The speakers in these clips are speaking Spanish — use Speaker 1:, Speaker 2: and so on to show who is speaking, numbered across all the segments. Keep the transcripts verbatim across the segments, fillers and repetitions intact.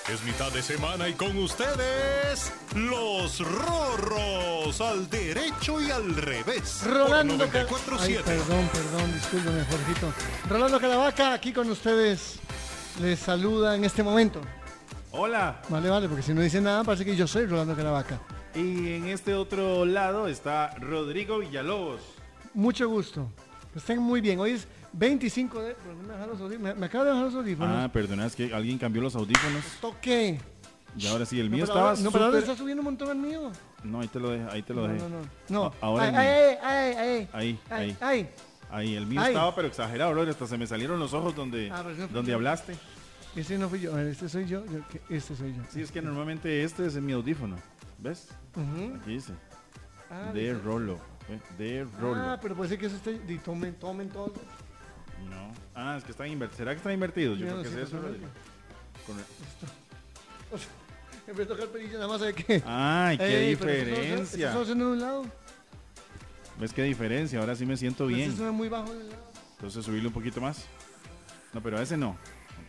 Speaker 1: Es mitad de semana y con ustedes, los Rorros, al derecho y al revés.
Speaker 2: Rolando
Speaker 1: noventa y cuatro siete.
Speaker 2: Perdón, perdón, discúlpeme, Jorgito. Rolando Caravaca, aquí con ustedes. Les saluda en este momento.
Speaker 3: Hola.
Speaker 2: Vale, vale, porque si no dice nada, parece que yo soy Rolando Caravaca.
Speaker 3: Y en este otro lado está Rodrigo Villalobos.
Speaker 2: Mucho gusto. Estén muy bien. Hoy es veinticinco de... Me, dejar los audífonos. me, me acabo de dejar los audífonos.
Speaker 3: Ah, perdona, es que alguien cambió los audífonos.
Speaker 2: Toqué.
Speaker 3: Y ahora sí, el mío
Speaker 2: no,
Speaker 3: estaba
Speaker 2: ahora, No, pero ahora
Speaker 3: súper...
Speaker 2: está subiendo un montón el mío.
Speaker 3: No, ahí te lo dejé, ahí te lo
Speaker 2: No,
Speaker 3: dejé.
Speaker 2: no, no. No.
Speaker 3: A- ahora
Speaker 2: ay,
Speaker 3: el mío.
Speaker 2: ay, ay, ay,
Speaker 3: Ahí,
Speaker 2: ay,
Speaker 3: ahí.
Speaker 2: ay.
Speaker 3: Ahí, el mío
Speaker 2: Ay.
Speaker 3: estaba pero exagerado, bro. Hasta se me salieron los ojos donde,
Speaker 2: Ah, pero no fui
Speaker 3: donde
Speaker 2: yo.
Speaker 3: hablaste.
Speaker 2: Este no fui yo. A ver, este soy yo. yo que- Este soy yo.
Speaker 3: Sí, es que normalmente este es mi audífono. ¿Ves?
Speaker 2: Ujú.
Speaker 3: Aquí dice.
Speaker 2: Ah,
Speaker 3: De
Speaker 2: dice-
Speaker 3: Rolo. ¿Ve? De Rolo.
Speaker 2: Ah, pero puede ser que eso esté... di- Tomen, tomen todos.
Speaker 3: No. Ah, es que están invertidos. ¿Será que están invertidos? Yo
Speaker 2: Ya
Speaker 3: creo
Speaker 2: no
Speaker 3: que
Speaker 2: sé,
Speaker 3: es eso.
Speaker 2: totalmente.
Speaker 3: Con-
Speaker 2: O sea, en vez de tocar perilla, nada más hay que...
Speaker 3: Ay, qué
Speaker 2: Ey, pero eso solo-
Speaker 3: diferencia.
Speaker 2: Eso solo suena de un lado.
Speaker 3: ¿Ves qué diferencia? Ahora sí me siento
Speaker 2: Pero
Speaker 3: bien.
Speaker 2: eso suena muy bajo de un lado.
Speaker 3: Entonces subirle un poquito más. No, pero a ese no.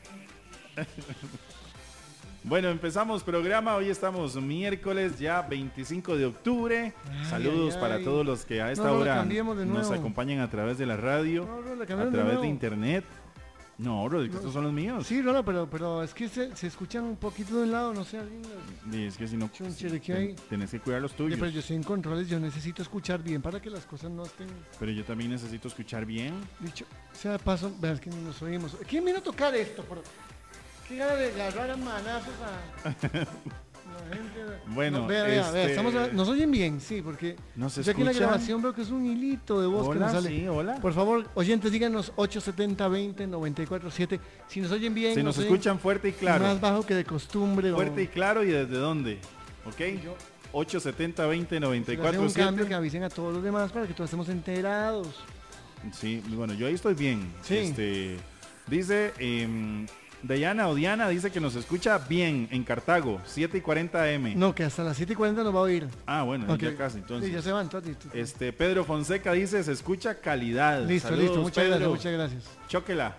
Speaker 3: Bueno, empezamos programa. Hoy estamos miércoles ya veinticinco de octubre.
Speaker 2: Ay,
Speaker 3: Saludos
Speaker 2: ay,
Speaker 3: para
Speaker 2: ay.
Speaker 3: todos los que a esta
Speaker 2: No, no,
Speaker 3: hora
Speaker 2: cambiemos de
Speaker 3: nos
Speaker 2: nuevo.
Speaker 3: acompañan a través de la radio,
Speaker 2: No, no, le
Speaker 3: a
Speaker 2: cambiaron de
Speaker 3: través de
Speaker 2: nuevo.
Speaker 3: internet. No, Rodrigo,
Speaker 2: No.
Speaker 3: estos son los míos.
Speaker 2: Sí, Rola, pero, pero es que se, se escuchan un poquito de un lado, no sé, alguien...
Speaker 3: Y es que si no,
Speaker 2: Chunchele, ¿qué
Speaker 3: ten-
Speaker 2: hay?
Speaker 3: tenés que cuidar los
Speaker 2: Oye,
Speaker 3: tuyos.
Speaker 2: pero yo estoy en controles, yo necesito escuchar bien para que las cosas no estén...
Speaker 3: Pero yo también necesito escuchar bien.
Speaker 2: Dicho, sea de paso, vean que ni nos oímos. ¿Quién vino a tocar esto? Por... Qué gana de agarrar a manazos a... la gente...
Speaker 3: Bueno,
Speaker 2: No, vea, vea, vea,
Speaker 3: este-
Speaker 2: estamos a- nos oyen bien, sí, porque...
Speaker 3: ¿Nos
Speaker 2: yo aquí en la
Speaker 3: escuchan?
Speaker 2: grabación veo que es un hilito de voz que
Speaker 3: Hola,
Speaker 2: nos sale.
Speaker 3: sí, hola.
Speaker 2: Por favor, oyentes, díganos ocho setenta veinte noventa y cuatro siete. Si nos oyen bien,
Speaker 3: Si
Speaker 2: no
Speaker 3: nos
Speaker 2: sé,
Speaker 3: escuchan fuerte y claro.
Speaker 2: más bajo que de costumbre.
Speaker 3: Fuerte
Speaker 2: o...
Speaker 3: y claro, y desde dónde. ¿Ok?
Speaker 2: Yo-
Speaker 3: ocho setenta veinte noventa y
Speaker 2: Si le hacen
Speaker 3: cuatro
Speaker 2: un cambio que
Speaker 3: siete.
Speaker 2: avisen a todos los demás para que todos estemos enterados.
Speaker 3: Sí, bueno, yo ahí estoy bien.
Speaker 2: Sí.
Speaker 3: Este, dice eh, Diana o Diana, dice que nos escucha bien en Cartago, siete y cuarenta M.
Speaker 2: No, que hasta las siete y cuarenta nos va a oír.
Speaker 3: Ah, bueno,
Speaker 2: Ok.
Speaker 3: ya casi, entonces.
Speaker 2: Sí, ya se van. entonces,
Speaker 3: Este, Pedro Fonseca dice, se escucha calidad.
Speaker 2: listo,
Speaker 3: Saludos,
Speaker 2: listo. Muchas
Speaker 3: Pedro.
Speaker 2: gracias, muchas gracias.
Speaker 3: Chóquela.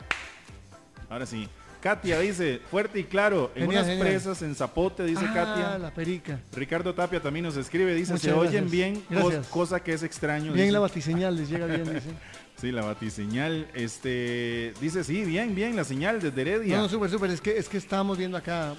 Speaker 3: Ahora sí. Katia dice, fuerte y claro, en
Speaker 2: Genial,
Speaker 3: unas
Speaker 2: genial.
Speaker 3: presas en Zapote, dice
Speaker 2: ah,
Speaker 3: Katia.
Speaker 2: la perica.
Speaker 3: Ricardo Tapia también nos escribe, dice,
Speaker 2: Muchas
Speaker 3: se oyen
Speaker 2: gracias.
Speaker 3: bien, cos-
Speaker 2: Gracias.
Speaker 3: cosa que es extraño.
Speaker 2: Bien
Speaker 3: dice.
Speaker 2: la batiseñal, les llega bien, dice.
Speaker 3: Sí, la batiseñal, este, dice, sí, bien, bien, la señal desde Heredia.
Speaker 2: No, no, súper, súper. Es que, es que estábamos viendo acá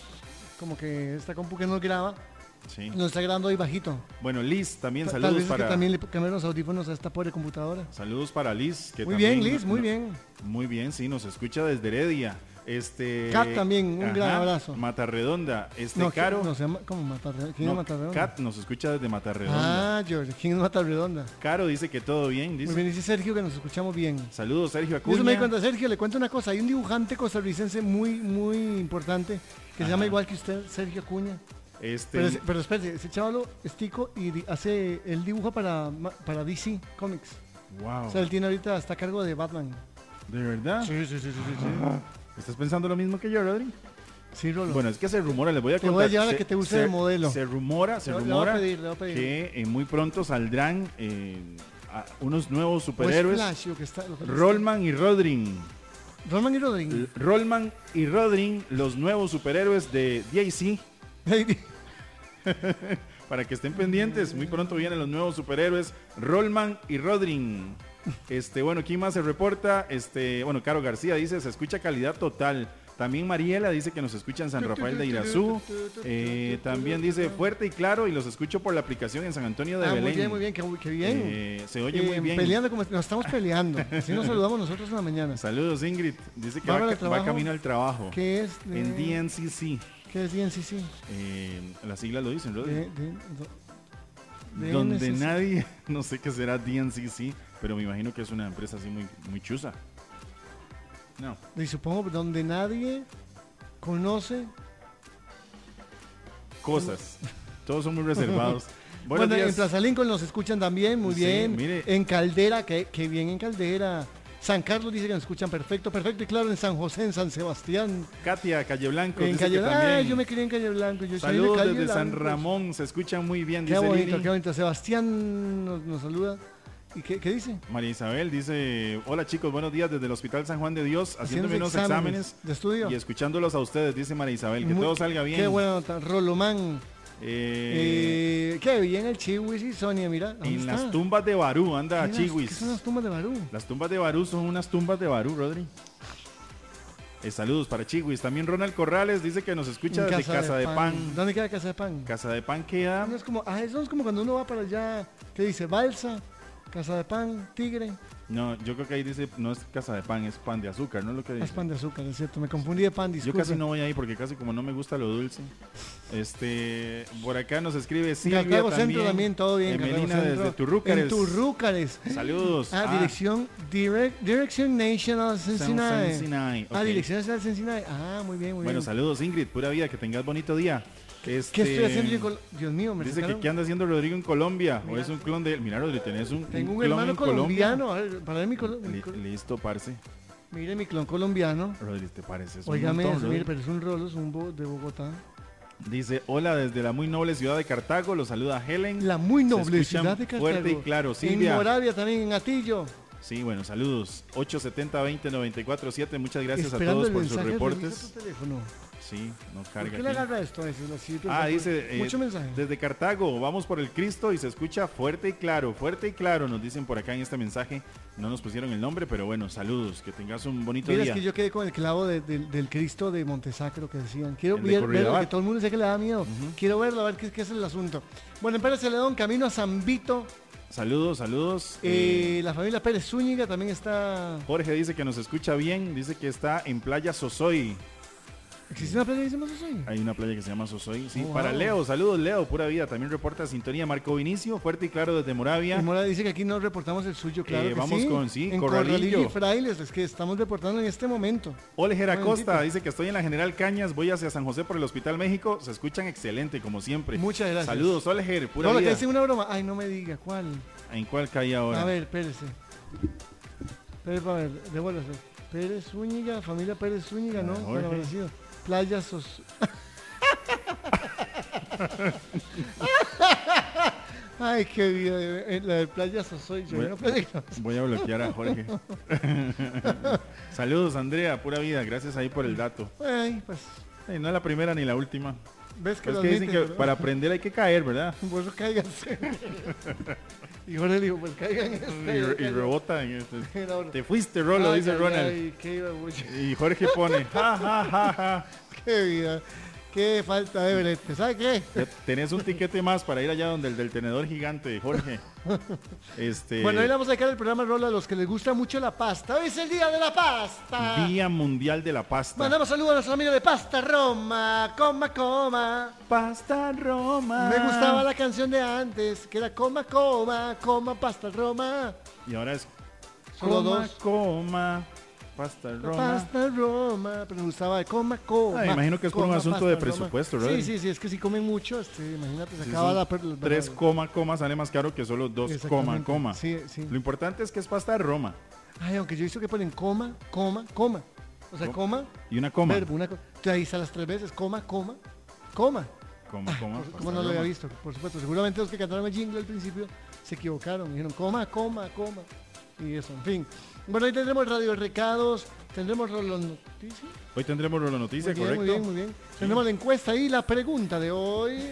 Speaker 2: como que esta compu que nos graba,
Speaker 3: Sí.
Speaker 2: nos está grabando ahí bajito.
Speaker 3: Bueno, Liz, también
Speaker 2: Ta- Tal
Speaker 3: saludos
Speaker 2: vez es
Speaker 3: para...
Speaker 2: que también le cambiaron los audífonos a esta pobre computadora.
Speaker 3: Saludos para Liz. Que
Speaker 2: Muy
Speaker 3: también
Speaker 2: bien, Liz,
Speaker 3: no-
Speaker 2: muy
Speaker 3: no-
Speaker 2: bien.
Speaker 3: Muy bien, sí, nos escucha desde Heredia. Este...
Speaker 2: Kat también, un gran abrazo.
Speaker 3: Matarredonda, este,
Speaker 2: No,
Speaker 3: Caro...
Speaker 2: No, se llama, ¿cómo Matarredonda? ¿Quién
Speaker 3: no,
Speaker 2: es Matarredonda?
Speaker 3: Kat nos escucha desde Matarredonda.
Speaker 2: Ah, George, ¿quién es Matarredonda?
Speaker 3: Caro dice que todo bien, dice.
Speaker 2: Muy bien, dice Sergio que nos escuchamos bien.
Speaker 3: Saludos, Sergio
Speaker 2: Y eso me di
Speaker 3: Acuña.
Speaker 2: cuenta, Sergio, le cuento una cosa, hay un dibujante costarricense muy, muy importante que se llama igual que usted, Sergio Acuña.
Speaker 3: Este,
Speaker 2: Pero, ese- pero espérate, ese chavalo es tico y di- hace, él dibuja para, ma- para D C Comics.
Speaker 3: wow.
Speaker 2: O sea, él tiene ahorita, está a cargo de Batman.
Speaker 3: ¿De verdad?
Speaker 2: Sí, sí, sí, sí, sí.
Speaker 3: ¿Estás pensando lo mismo que yo, Rodri?
Speaker 2: Sí, Rolo.
Speaker 3: Bueno, es que se rumora, les voy a
Speaker 2: Te
Speaker 3: contar.
Speaker 2: voy a llevar a
Speaker 3: se-
Speaker 2: que te use
Speaker 3: se-
Speaker 2: de modelo.
Speaker 3: Se rumora, se
Speaker 2: Le- le voy a
Speaker 3: rumora
Speaker 2: pedir, le voy a pedir.
Speaker 3: que eh, muy pronto saldrán eh, a- unos nuevos
Speaker 2: O es
Speaker 3: superhéroes.
Speaker 2: Flash, lo que está, lo que
Speaker 3: Rollman y Rodrin.
Speaker 2: Rollman y Rodríguez.
Speaker 3: L- Rollman y Rodrin, los nuevos superhéroes de D C. Para que estén pendientes, muy pronto vienen los nuevos superhéroes Rollman y Rodrin. Este, bueno, ¿quién más se reporta? Este, bueno, Caro García dice, se escucha calidad total. También Mariela dice que nos escucha en San Rafael de Irazú. Eh, también dice fuerte y claro y los escucho por la aplicación en San Antonio de
Speaker 2: Ah,
Speaker 3: Belén.
Speaker 2: muy bien, muy bien, qué, qué bien.
Speaker 3: Eh, se oye
Speaker 2: Eh,
Speaker 3: muy bien.
Speaker 2: Peleando como nos estamos peleando. Así nos saludamos nosotros en la mañana.
Speaker 3: Saludos, Ingrid. Dice que
Speaker 2: ¿Va
Speaker 3: va,
Speaker 2: para el
Speaker 3: ca- va
Speaker 2: trabajo?
Speaker 3: camino al trabajo.
Speaker 2: ¿Qué es? de-
Speaker 3: En D N C C.
Speaker 2: ¿Qué es D N C C?
Speaker 3: Eh, las siglas lo dicen, Rodri.
Speaker 2: De- de- do-
Speaker 3: Donde
Speaker 2: D N C C.
Speaker 3: nadie, no sé qué será D N C C, pero me imagino que es una empresa así muy, muy chusa. No.
Speaker 2: Y supongo donde nadie conoce.
Speaker 3: Cosas. Todos son muy reservados. Buenos
Speaker 2: Bueno, en
Speaker 3: días.
Speaker 2: Plaza Lincoln nos escuchan también, muy
Speaker 3: Sí,
Speaker 2: bien.
Speaker 3: mire.
Speaker 2: En Caldera, que, que bien en Caldera. San Carlos dice que nos escuchan perfecto, perfecto. Y claro, en San José, en San Sebastián.
Speaker 3: Katia, Calle Blanco.
Speaker 2: En
Speaker 3: dice
Speaker 2: Calle
Speaker 3: que
Speaker 2: Blanco.
Speaker 3: también.
Speaker 2: Ah, yo me crié en Calle Blanco. Yo soy de
Speaker 3: Saludos
Speaker 2: Calle
Speaker 3: desde San
Speaker 2: Blanco.
Speaker 3: Ramón, se escuchan muy bien,
Speaker 2: Qué
Speaker 3: dice
Speaker 2: bonito,
Speaker 3: Lili.
Speaker 2: qué bonito. Sebastián nos, nos saluda. ¿Y qué, qué dice?
Speaker 3: María Isabel dice, hola chicos, buenos días desde el Hospital San Juan de Dios, haciéndome unos
Speaker 2: exámenes
Speaker 3: exámenes
Speaker 2: de estudio
Speaker 3: y escuchándolos a ustedes, dice María Isabel, que
Speaker 2: Muy-
Speaker 3: todo salga bien.
Speaker 2: Qué bueno, Rolomán.
Speaker 3: Eh,
Speaker 2: Eh, qué bien el Chiwis y Sonia, mira. ¿dónde
Speaker 3: en
Speaker 2: está?
Speaker 3: las tumbas de Barú, anda
Speaker 2: ¿Qué las-
Speaker 3: Chiwis.
Speaker 2: ¿Qué son las tumbas de Barú?
Speaker 3: Las tumbas de Barú son unas tumbas de Barú, Rodri. Eh, saludos para Chiwis. También Ronald Corrales dice que nos escucha
Speaker 2: En
Speaker 3: desde Casa de Pan.
Speaker 2: ¿Dónde queda Casa de Pan?
Speaker 3: Casa de Pan queda.
Speaker 2: No es como, ah, eso es como cuando uno va para allá, ¿qué dice? Balsa, Casa de Pan, Tigre.
Speaker 3: No, yo creo que ahí dice, no es Casa de Pan, es pan de azúcar, ¿no es lo que dice?
Speaker 2: Es pan de azúcar, es cierto. Me confundí de pan,
Speaker 3: Yo
Speaker 2: disculpe.
Speaker 3: casi no voy ahí porque casi como no me gusta lo dulce. Este, por acá nos escribe Silvia
Speaker 2: Cartago
Speaker 3: también.
Speaker 2: Centro también, todo bien. Cartago
Speaker 3: Emelina
Speaker 2: Centro.
Speaker 3: desde Turrúcares.
Speaker 2: En Turrúcares.
Speaker 3: Saludos.
Speaker 2: Ah, dirección, direct, Dirección National Cincinnati.
Speaker 3: Cincinnati,
Speaker 2: Ah,
Speaker 3: ok.
Speaker 2: Dirección Nacional Cincinnati. Ah, muy bien, muy
Speaker 3: Bueno,
Speaker 2: bien.
Speaker 3: saludos Ingrid, pura vida, que tengas bonito día. Este,
Speaker 2: ¿Qué estoy haciendo yo en Col- Dios mío, me
Speaker 3: Dice que
Speaker 2: sacaron-
Speaker 3: qué anda haciendo Rodrigo en Colombia. O
Speaker 2: Mira.
Speaker 3: es un clon de él. Mira, Rodrigo, tenés un,
Speaker 2: Tengo un
Speaker 3: clon
Speaker 2: hermano
Speaker 3: en Colombia.
Speaker 2: colombiano. A ver, para ver mi, colo- mi
Speaker 3: Li-
Speaker 2: col-
Speaker 3: listo, parce.
Speaker 2: Mire mi clon colombiano.
Speaker 3: Rodrigo, ¿te pareces? un
Speaker 2: Óigame,
Speaker 3: montón,
Speaker 2: eso, mire,
Speaker 3: Rodrigo.
Speaker 2: pero es un rolo, es un bo- de Bogotá.
Speaker 3: Dice, hola desde la muy noble ciudad de Cartago. Los saluda Helen.
Speaker 2: La muy
Speaker 3: Se
Speaker 2: noble
Speaker 3: escuchan
Speaker 2: ciudad de Cartago.
Speaker 3: fuerte y claro.
Speaker 2: En
Speaker 3: Silvia.
Speaker 2: Moravia también, en Atillo.
Speaker 3: Sí, bueno, saludos. ocho setenta veinte noventa y cuatro siete. Muchas gracias a
Speaker 2: Esperando
Speaker 3: todos
Speaker 2: el
Speaker 3: por sus
Speaker 2: mensaje,
Speaker 3: reportes.
Speaker 2: revisa tu teléfono.
Speaker 3: Sí, no
Speaker 2: ¿Por
Speaker 3: carga
Speaker 2: qué le
Speaker 3: aquí.
Speaker 2: agarra esto a veces? Así, pues,
Speaker 3: Ah,
Speaker 2: pues,
Speaker 3: dice, eh,
Speaker 2: mucho mensaje.
Speaker 3: desde Cartago, vamos por el Cristo y se escucha fuerte y claro, fuerte y claro, nos dicen por acá en este mensaje. No nos pusieron el nombre, pero bueno, saludos, que tengas un bonito
Speaker 2: Mira,
Speaker 3: día.
Speaker 2: es que yo quedé con el clavo de- de- del Cristo de Montesacro que decían. Quiero
Speaker 3: El de
Speaker 2: ver,
Speaker 3: Corridabat.
Speaker 2: verlo, que todo el mundo dice que le da miedo. Quiero verlo, a ver qué, qué es el asunto. Bueno, en Pérez Celedón, camino a San Vito.
Speaker 3: Saludos, saludos.
Speaker 2: Eh,
Speaker 3: Eh,
Speaker 2: la familia Pérez Zúñiga también está...
Speaker 3: Jorge dice que nos escucha bien, dice que está en Playa Sosoy.
Speaker 2: ¿Existe una playa que se llama Sosoy?
Speaker 3: Hay una playa que se llama Sosoy. Sí,
Speaker 2: Oh,
Speaker 3: para
Speaker 2: wow.
Speaker 3: Leo, saludos Leo, pura vida. También reporta sintonía Marco Vinicio, fuerte y claro desde Moravia.
Speaker 2: Y Mora dice que aquí no reportamos el suyo, claro
Speaker 3: Eh,
Speaker 2: que
Speaker 3: vamos
Speaker 2: sí.
Speaker 3: con, sí,
Speaker 2: en
Speaker 3: Corralillo.
Speaker 2: Corralillo y Frailes, es que estamos reportando en este momento.
Speaker 3: Oleger Acosta
Speaker 2: Momentito.
Speaker 3: dice que estoy en la General Cañas, voy hacia San José por el Hospital México. Se escuchan excelente, como siempre.
Speaker 2: Muchas gracias.
Speaker 3: Saludos, Oleger, pura
Speaker 2: Hola, que
Speaker 3: vida.
Speaker 2: dicen una broma. Ay, no me diga, ¿cuál?
Speaker 3: ¿En cuál cae ahora?
Speaker 2: A ver, espérese. Espérese, a ver, devuélvase. Pérez Zúñiga, familia Pérez Zúñiga, ¿no?
Speaker 3: Ah, Jorge.
Speaker 2: Bueno, habrá sido. Playa Sos... Ay, qué vida. eh, La de Playa Sosoy. Yo
Speaker 3: Bueno.
Speaker 2: no playa que no-
Speaker 3: Voy a bloquear a Jorge. Saludos, Andrea, pura vida. Gracias ahí por el dato.
Speaker 2: Ay, pues,
Speaker 3: Eh, no es la primera ni la última.
Speaker 2: ves que
Speaker 3: Es
Speaker 2: lo
Speaker 3: que dicen
Speaker 2: admiten,
Speaker 3: que
Speaker 2: ¿verdad?
Speaker 3: para aprender hay que caer, ¿verdad?
Speaker 2: Por eso cáiganse. Y Jorge le dijo, pues caigan en
Speaker 3: Y,
Speaker 2: este.
Speaker 3: re- y
Speaker 2: caigan.
Speaker 3: rebota en este.
Speaker 2: Era hora.
Speaker 3: Te fuiste, Rolo,
Speaker 2: Ay,
Speaker 3: dice
Speaker 2: ay,
Speaker 3: Ronald.
Speaker 2: ay, qué iba mucho.
Speaker 3: Y Jorge pone, ja, ja, ja, ja.
Speaker 2: Qué vida. Qué falta de brete. ¿Sabe qué?
Speaker 3: Ya tenés un tiquete más para ir allá donde el del tenedor gigante, Jorge. Este,
Speaker 2: Bueno, hoy le vamos a sacar el programa Rola a los que les gusta mucho la pasta. Hoy es el día de la pasta.
Speaker 3: Día Mundial de la Pasta.
Speaker 2: Mandamos saludos a nuestros amigos de Pasta Roma. Coma, coma.
Speaker 3: Pasta Roma.
Speaker 2: Me gustaba la canción de antes, que era coma, coma, coma, Pasta Roma.
Speaker 3: Y ahora es
Speaker 2: Solo
Speaker 3: coma,
Speaker 2: dos.
Speaker 3: coma, Pasta Roma.
Speaker 2: Pasta Roma, pero me gustaba de coma, coma.
Speaker 3: Ah, imagino que es por un
Speaker 2: coma,
Speaker 3: asunto de
Speaker 2: pasta
Speaker 3: presupuesto,
Speaker 2: Roma.
Speaker 3: Rodri.
Speaker 2: Sí, sí, sí, es que si comen mucho, este, imagínate, se
Speaker 3: Si
Speaker 2: acaba
Speaker 3: son
Speaker 2: la... per- la-
Speaker 3: Tres coma, coma sale más caro que solo dos coma,
Speaker 2: Exactamente.
Speaker 3: coma.
Speaker 2: Sí, sí.
Speaker 3: Lo importante es que es pasta de Roma.
Speaker 2: Ay, aunque yo he visto que ponen coma, coma, coma. O sea,
Speaker 3: Co-
Speaker 2: coma,
Speaker 3: Y una coma.
Speaker 2: verbo, una co- Entonces ahí está las tres veces, coma, coma, coma.
Speaker 3: Coma, coma.
Speaker 2: Por-
Speaker 3: pasta
Speaker 2: ¿Cómo no lo
Speaker 3: Roma.
Speaker 2: había visto? Por supuesto, seguramente los que cantaron el jingle al principio se equivocaron. Dijeron coma, coma, coma. Y eso, en fin. Bueno, hoy tendremos radio recados, tendremos Rollo Noticias.
Speaker 3: Hoy tendremos la noticia,
Speaker 2: Muy bien,
Speaker 3: correcto.
Speaker 2: muy bien, muy bien. Tendremos la encuesta y la pregunta de hoy.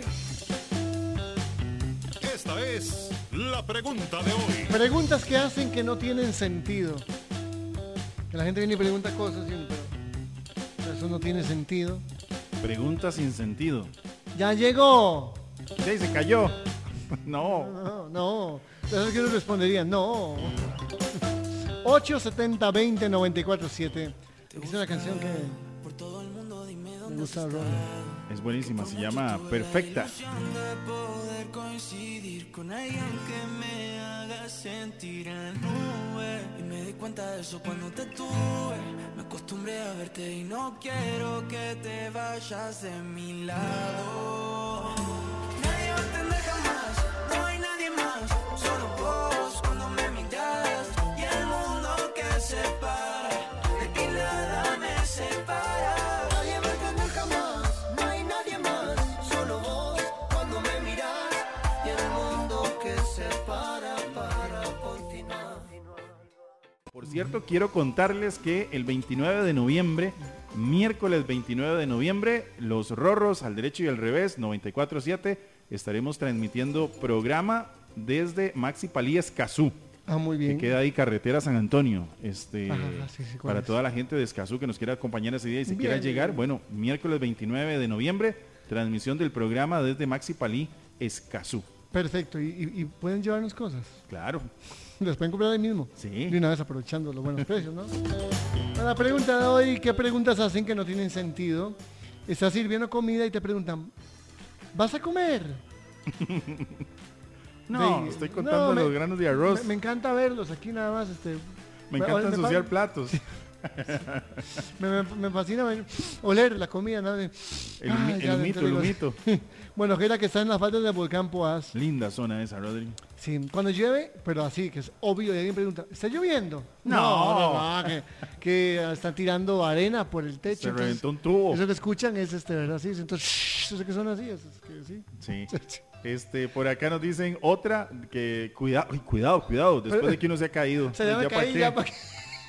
Speaker 1: Esta es la pregunta de hoy.
Speaker 2: Preguntas que hacen que no tienen sentido. Que la gente viene y pregunta cosas, y uno, pero eso no tiene sentido.
Speaker 3: Pregunta sin sentido.
Speaker 2: ¡Ya llegó!
Speaker 3: Sí, se cayó. No.
Speaker 2: No, no. Entonces, ¿qué nos respondería? No. ocho setenta veinte noventa y cuatro siete. Es una canción que me gusta a Ron.
Speaker 3: Es buenísima, se llama Perfecta.
Speaker 4: De poder coincidir con alguien que me haga sentir en nube. Y me di cuenta de eso cuando te tuve. Me acostumbré a verte y no quiero que te vayas de mi lado. Nadie va a entender jamás, no hay nadie más. Solo vos cuando me miras y el mundo que separa. De ti nada me separa. Nadie va a entender jamás, no hay nadie más. Solo vos cuando me miras y el mundo que separa para continuar.
Speaker 3: cierto, quiero contarles que el veintinueve de noviembre, miércoles veintinueve de noviembre, los Rorros al derecho y al revés, noventa y cuatro punto siete, estaremos transmitiendo programa desde Maxi Palí Escazú.
Speaker 2: Ah, muy bien.
Speaker 3: Que queda ahí carretera San Antonio, este,
Speaker 2: Ajá, sí, sí,
Speaker 3: para
Speaker 2: es?
Speaker 3: toda la gente de Escazú que nos quiera acompañar ese día y si
Speaker 2: Bien,
Speaker 3: quiera llegar,
Speaker 2: bien.
Speaker 3: bueno, miércoles veintinueve de noviembre, transmisión del programa desde Maxi Palí Escazú.
Speaker 2: Perfecto, y, y, y pueden llevarnos cosas.
Speaker 3: Claro.
Speaker 2: Las pueden comprar ahí mismo.
Speaker 3: Sí.
Speaker 2: De una vez aprovechando los buenos precios, ¿no? La pregunta de hoy, ¿qué preguntas hacen que no tienen sentido? Estás sirviendo comida y te preguntan, ¿vas a comer?
Speaker 3: No,
Speaker 2: De-
Speaker 3: estoy contando
Speaker 2: no,
Speaker 3: los
Speaker 2: me-
Speaker 3: granos de arroz.
Speaker 2: Me, me encanta verlos aquí nada más. Este,
Speaker 3: Me encanta
Speaker 2: me-
Speaker 3: ensuciar
Speaker 2: me-
Speaker 3: platos.
Speaker 2: Me, me- me fascina ver- oler la comida, ¿no? De-
Speaker 3: El,
Speaker 2: Ah,
Speaker 3: humi-
Speaker 2: ya,
Speaker 3: el humito, el
Speaker 2: digo-
Speaker 3: humito.
Speaker 2: Bueno, que era que está en las faldas del volcán Poás.
Speaker 3: Linda zona esa, Rodri.
Speaker 2: Sí, cuando llueve, pero así, que es obvio, y alguien pregunta, ¿está lloviendo?
Speaker 3: No.
Speaker 2: no, no, no, que, que están tirando arena por el techo.
Speaker 3: Se
Speaker 2: entonces,
Speaker 3: reventó un tubo.
Speaker 2: Eso que escuchan es este, ¿verdad? Sí, entonces, shh, eso que son así, eso es que sí.
Speaker 3: Sí. Este, por acá nos dicen otra que cuidado, uy, cuidado, cuidado, después de que uno se ha caído.
Speaker 2: Se ya me
Speaker 3: Ya pa'
Speaker 2: caí,
Speaker 3: qué.
Speaker 2: ya pa' qué.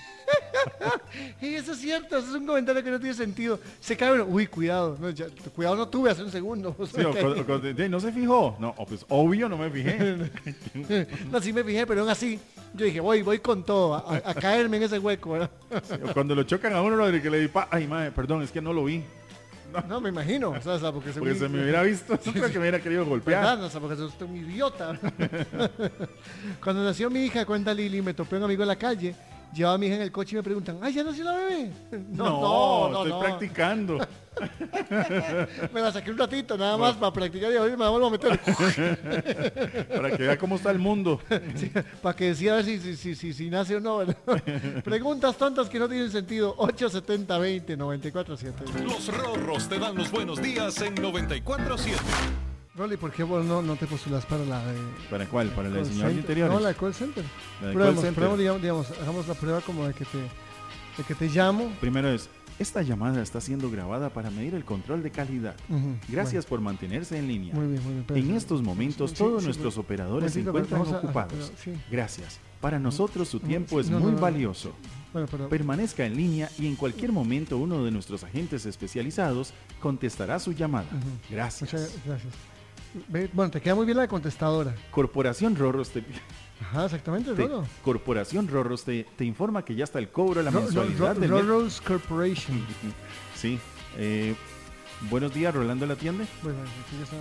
Speaker 2: Y eso es cierto, eso es un comentario que no tiene sentido. Se cae uno, uy, cuidado, no, ya, cuidado no tuve hace un segundo.
Speaker 3: Sí, o con- o con- de- no se fijó. No, o pues obvio no me fijé.
Speaker 2: No, sí me fijé, pero aún así, yo dije, voy, voy con todo, a, a caerme en ese hueco, ¿verdad?
Speaker 3: O cuando lo chocan a uno, Rodri, que le di pa, ay madre, perdón, es que no lo vi.
Speaker 2: No, me imagino, o sea, o sea, porque se,
Speaker 3: Porque se me hubiera visto, no creo que me hubiera querido golpear.
Speaker 2: ¿verdad? O sea, porque soy usted un idiota. Cuando nació mi hija, cuenta Lili, me topé un amigo en la calle, llevaba a mi hija en el coche y me preguntan, ay, ¿ya nació la bebé?
Speaker 3: No, estoy practicando.
Speaker 2: Me la saqué un ratito, nada más para practicar y ahorita me la vuelvo a meter.
Speaker 3: Para que vea cómo está el mundo.
Speaker 2: Sí, para que decía a ver si, si, si, si, si nace o no, ¿verdad? Preguntas tontas que no tienen sentido. ocho setenta veinte noventa y cuatro siete.
Speaker 1: Los Rorros te dan los buenos días en noventa y cuatro siete.
Speaker 2: Rolly, ¿por qué vos no, no te postulas para la de
Speaker 3: ¿Para cuál? ¿Para la de
Speaker 2: call
Speaker 3: diseñador de
Speaker 2: center?
Speaker 3: interiores?
Speaker 2: No, la de call center.
Speaker 3: La de
Speaker 2: Probemos,
Speaker 3: call center.
Speaker 2: probemos, digamos, digamos, hagamos la prueba como de que te, de que te llamo.
Speaker 3: Primero es, esta llamada está siendo grabada para medir el control de calidad.
Speaker 2: Ujú,
Speaker 3: Gracias por mantenerse en línea.
Speaker 2: Muy bien, muy bien. pero-
Speaker 3: En estos momentos
Speaker 2: Sí,
Speaker 3: todos
Speaker 2: sí,
Speaker 3: nuestros
Speaker 2: sí,
Speaker 3: operadores se
Speaker 2: momentito,
Speaker 3: encuentran
Speaker 2: vamos a-
Speaker 3: ocupados.
Speaker 2: pero, sí.
Speaker 3: Gracias. Para nosotros su tiempo es
Speaker 2: no,
Speaker 3: muy
Speaker 2: no, no.
Speaker 3: valioso.
Speaker 2: Bueno, pero
Speaker 3: Permanezca en línea y en cualquier momento uno de nuestros agentes especializados contestará su llamada.
Speaker 2: Ujú.
Speaker 3: Gracias.
Speaker 2: muchas gracias. Ve- Bueno, te queda muy bien la de contestadora.
Speaker 3: Corporación Rorros te,
Speaker 2: Ajá, exactamente,
Speaker 3: te-
Speaker 2: Rolo.
Speaker 3: Corporación Rorros te, te informa que ya está el cobro de la
Speaker 2: Ro-
Speaker 3: mensualidad
Speaker 2: Ro-
Speaker 3: del
Speaker 2: Ro-
Speaker 3: mes.
Speaker 2: Rose Corporation.
Speaker 3: Sí. Eh, buenos días, Rolando la atiende.
Speaker 2: Bueno, aquí ya está-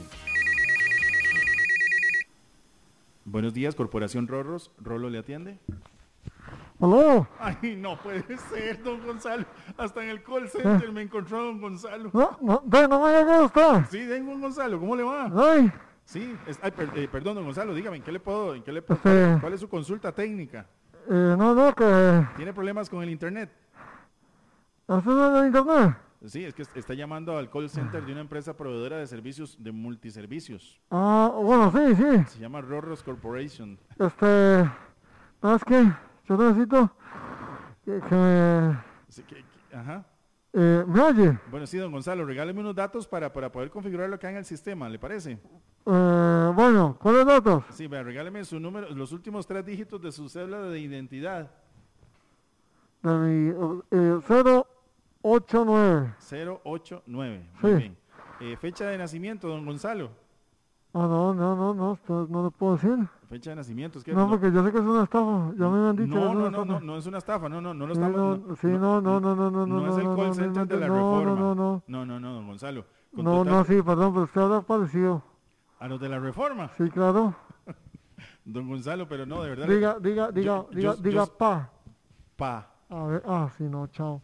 Speaker 3: Buenos días, Corporación Rorros. Rolo le atiende.
Speaker 2: ¡Aló!
Speaker 3: Ay, no puede ser, don Gonzalo. Hasta en el call center me encontró don Gonzalo.
Speaker 2: No, no, ve, no me llegó usted.
Speaker 3: Sí, den don Gonzalo, ¿cómo le va?
Speaker 2: Ay,
Speaker 3: Sí, es- ay, per- eh, perdón, don Gonzalo, dígame, ¿en qué le puedo, en qué le puedo,
Speaker 2: Este-
Speaker 3: cuál es su consulta técnica?
Speaker 2: eh, no, no, que
Speaker 3: ¿Tiene problemas con el internet?
Speaker 2: ¿usted no es de internet?
Speaker 3: Sí, es que est- está llamando al call center de una empresa proveedora de servicios, de multiservicios.
Speaker 2: Ah, bueno, sí, sí.
Speaker 3: Se llama Rorros Corporation.
Speaker 2: Este, no, es que yo necesito que, que me,
Speaker 3: Así que- que- ajá.
Speaker 2: eh, me oye.
Speaker 3: Bueno, sí, don Gonzalo, regáleme unos datos para, para poder configurar lo que hay en el sistema, ¿le parece?
Speaker 2: Eh, bueno, ¿cuáles datos?
Speaker 3: Sí, vea, regáleme su número, los últimos tres dígitos de su cédula de identidad.
Speaker 2: De mi, eh, cero ocho nueve.
Speaker 3: cero ocho nueve. Muy
Speaker 2: Sí.
Speaker 3: bien. Eh, fecha de nacimiento, don Gonzalo.
Speaker 2: Ah, no, no, no, no, esto no le puedo decir.
Speaker 3: Fecha de nacimiento, es que
Speaker 2: No, porque yo sé que es una estafa. Ya me han dicho que
Speaker 3: no,
Speaker 2: es
Speaker 3: no,
Speaker 2: una
Speaker 3: no, no,
Speaker 2: estafa.
Speaker 3: no es una estafa, no, no, no lo
Speaker 2: Sí,
Speaker 3: estamos.
Speaker 2: no, sí, no, no, no, no, no, no,
Speaker 3: no es el
Speaker 2: no,
Speaker 3: call
Speaker 2: no,
Speaker 3: center de la
Speaker 2: no,
Speaker 3: reforma.
Speaker 2: no, no, no.
Speaker 3: No, no, no, don Gonzalo. Con
Speaker 2: No,
Speaker 3: total-
Speaker 2: no, sí, perdón, pero usted habla parecido.
Speaker 3: A los de la reforma,
Speaker 2: Sí, claro.
Speaker 3: don Gonzalo, pero no, de verdad.
Speaker 2: Diga, diga, diga,
Speaker 3: yo-
Speaker 2: diga,
Speaker 3: yo-
Speaker 2: diga,
Speaker 3: yo-
Speaker 2: pa.
Speaker 3: Pa,
Speaker 2: A ver, ah, sí, no, chao.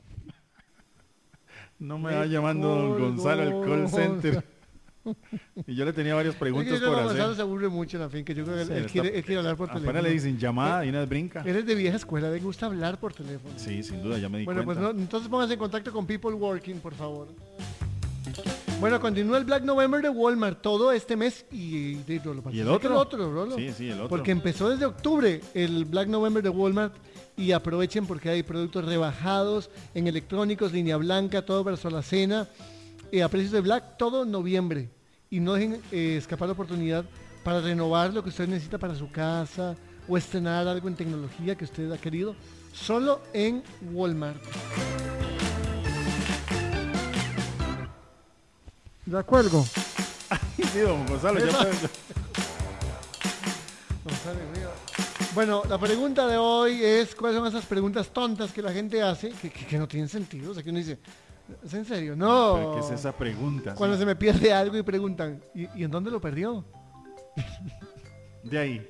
Speaker 3: no me va llamando don Gonzalo al call center. Y yo le tenía varias preguntas por
Speaker 2: Gonzalo
Speaker 3: hacer.
Speaker 2: se aburre mucho en la fin, que yo creo que
Speaker 3: Sí,
Speaker 2: él,
Speaker 3: está-
Speaker 2: quiere, él quiere hablar por teléfono.
Speaker 3: Afuera le dicen llamada y una vez brinca.
Speaker 2: Él es de vieja escuela, le gusta hablar por teléfono.
Speaker 3: Sí, sin duda, ya me di
Speaker 2: Bueno,
Speaker 3: cuenta.
Speaker 2: pues no, entonces pónganse en contacto con People Working, por favor. Bueno, continúa el Black November de Walmart todo este mes y, y, Rolo,
Speaker 3: ¿Y el
Speaker 2: saca
Speaker 3: otro?
Speaker 2: el otro, Rolo.
Speaker 3: Sí, sí, el otro.
Speaker 2: Porque empezó desde octubre el Black November de Walmart y aprovechen porque hay productos rebajados en electrónicos, línea blanca, todo para su alacena, eh, a precios de Black todo noviembre. Y no dejen eh, escapar la oportunidad para renovar lo que usted necesita para su casa o estrenar algo en tecnología que usted ha querido. Solo en Walmart. ¿De acuerdo?
Speaker 3: Sí, don Gonzalo, ya puede-
Speaker 2: Gonzalo, amigo. Bueno, la pregunta de hoy es cuáles son esas preguntas tontas que la gente hace que, que, que no tienen sentido. O sea, que uno dice, ¿es en serio? No.
Speaker 3: ¿Pero qué es esa pregunta?
Speaker 2: Cuando
Speaker 3: Sí.
Speaker 2: se me pierde algo y preguntan, ¿y, y en dónde lo perdió?
Speaker 3: De ahí.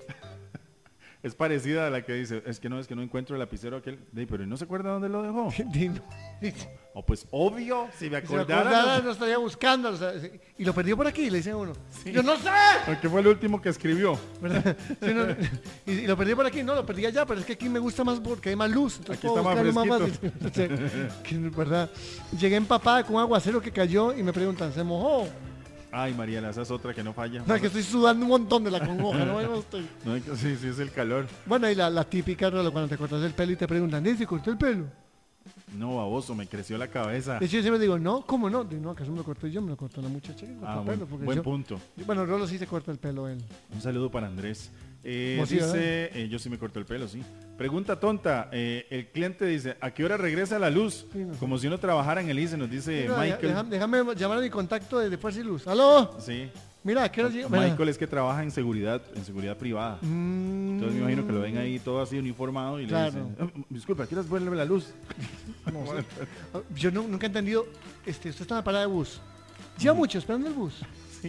Speaker 3: Es parecida a la que dice, es que no, es que no encuentro el lapicero aquel. De, pero ¿no se acuerda dónde lo dejó?
Speaker 2: Di, no.
Speaker 3: O pues obvio, si me
Speaker 2: Si me
Speaker 3: acordara.
Speaker 2: acordara,
Speaker 3: no-
Speaker 2: lo estaría buscando. O sea, y lo perdió por aquí, le dicen a uno.
Speaker 3: Sí.
Speaker 2: Yo no sé.
Speaker 3: ¿Qué fue el último que escribió?
Speaker 2: ¿Verdad? Sí, no, y, y lo perdí por aquí, no, lo perdí allá, pero es que aquí me gusta más porque hay más luz. Entonces
Speaker 3: Aquí
Speaker 2: puedo
Speaker 3: está más
Speaker 2: buscarlo fácil. O sea, que, ¿verdad? Llegué empapada con un aguacero que cayó y me preguntan, ¿se mojó?
Speaker 3: Ay, Mariela, esa es otra que no falla.
Speaker 2: No, que estoy sudando un montón de la congoja, ¿no? No estoy-
Speaker 3: No, sí, sí, es el calor.
Speaker 2: Bueno, y la, la típica, Rolo, cuando te cortas el pelo y te preguntan, ¿sí, se cortó el pelo?
Speaker 3: No, baboso, me creció la cabeza.
Speaker 2: De hecho, yo siempre digo, no, ¿cómo no? Digo, no, acaso me lo corté yo, me lo cortó la muchacha que cortó
Speaker 3: Ah,
Speaker 2: el
Speaker 3: buen,
Speaker 2: pelo. Porque
Speaker 3: buen
Speaker 2: yo-
Speaker 3: punto.
Speaker 2: yo- bueno, Rolo sí se corta el pelo él.
Speaker 3: Un saludo para Andrés. Eh,
Speaker 2: ¿Vos sí,
Speaker 3: dice, eh, yo sí me corto el pelo, sí. Pregunta tonta, eh, el cliente dice, ¿a qué hora regresa la luz?
Speaker 2: Sí, no.
Speaker 3: Como si uno trabajara en el I C E, nos dice
Speaker 2: Mira,
Speaker 3: Michael.
Speaker 2: deja- déjame llamar a mi contacto de, de Fuerza y Luz. ¿Aló?
Speaker 3: Sí.
Speaker 2: Mira, ¿a qué hora llega?
Speaker 3: Michael es que trabaja en seguridad, en seguridad privada.
Speaker 2: Mm,
Speaker 3: Entonces me imagino que lo ven ahí todo así uniformado y
Speaker 2: Claro.
Speaker 3: le dicen, "Ah, disculpa, ¿quieres verle la luz?
Speaker 2: no sé. Yo no- nunca he entendido, este, usted está en la parada de bus. Lleva mucho esperando el bus.
Speaker 3: Sí.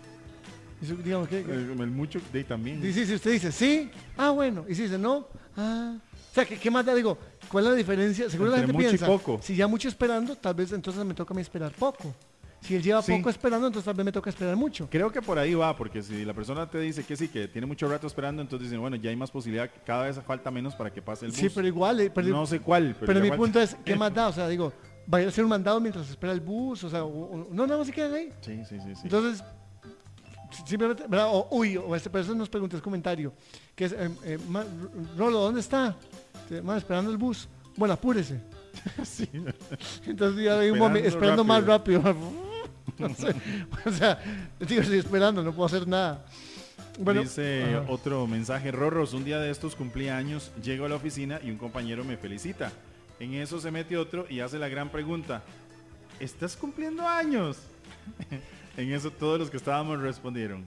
Speaker 2: Eso, digamos, ¿qué? qué?
Speaker 3: El, el mucho de ahí también.
Speaker 2: Sí, sí, sí, usted dice, sí, ah, bueno. Y si dice, no, ah. O sea, ¿qué, qué más da? Digo, ¿cuál es la diferencia? Seguro la
Speaker 3: Entre
Speaker 2: gente
Speaker 3: mucho y
Speaker 2: piensa,
Speaker 3: poco.
Speaker 2: si ya mucho esperando, tal vez entonces me toca a mí esperar poco. Si él lleva
Speaker 3: Sí.
Speaker 2: poco esperando, entonces tal vez me toca esperar mucho.
Speaker 3: Creo que por ahí va, porque si la persona te dice que sí, que tiene mucho rato esperando, entonces dicen, bueno, ya hay más posibilidad, cada vez falta menos para que pase el bus.
Speaker 2: Sí, pero igual, eh, pero,
Speaker 3: no sé cuál, pero,
Speaker 2: pero
Speaker 3: ya
Speaker 2: mi
Speaker 3: falta.
Speaker 2: punto es, ¿qué más da? O sea, digo, va a ir a hacer un mandado mientras espera el bus, o sea, o- o- no, nada más se quedan ahí.
Speaker 3: Sí, sí, sí. sí.
Speaker 2: Entonces, simplemente, ¿verdad? O, uy, o este persona nos pregunta el comentario, que es, eh, eh, ma- Rolo, ¿dónde está? Dice, "Ma, esperando el bus. Bueno, apúrese.
Speaker 3: Sí.
Speaker 2: Entonces ya hay un
Speaker 3: Esperando
Speaker 2: momento, esperando más
Speaker 3: rápido.
Speaker 2: rápido. No sé, o sea, digo, estoy esperando, no puedo hacer nada. Bueno,
Speaker 3: Dice
Speaker 2: ajá.
Speaker 3: otro mensaje, Rorros, un día de estos cumplí años, llego a la oficina y un compañero me felicita. En eso se mete otro y hace la gran pregunta, ¿estás cumpliendo años? En eso todos los que estábamos respondieron,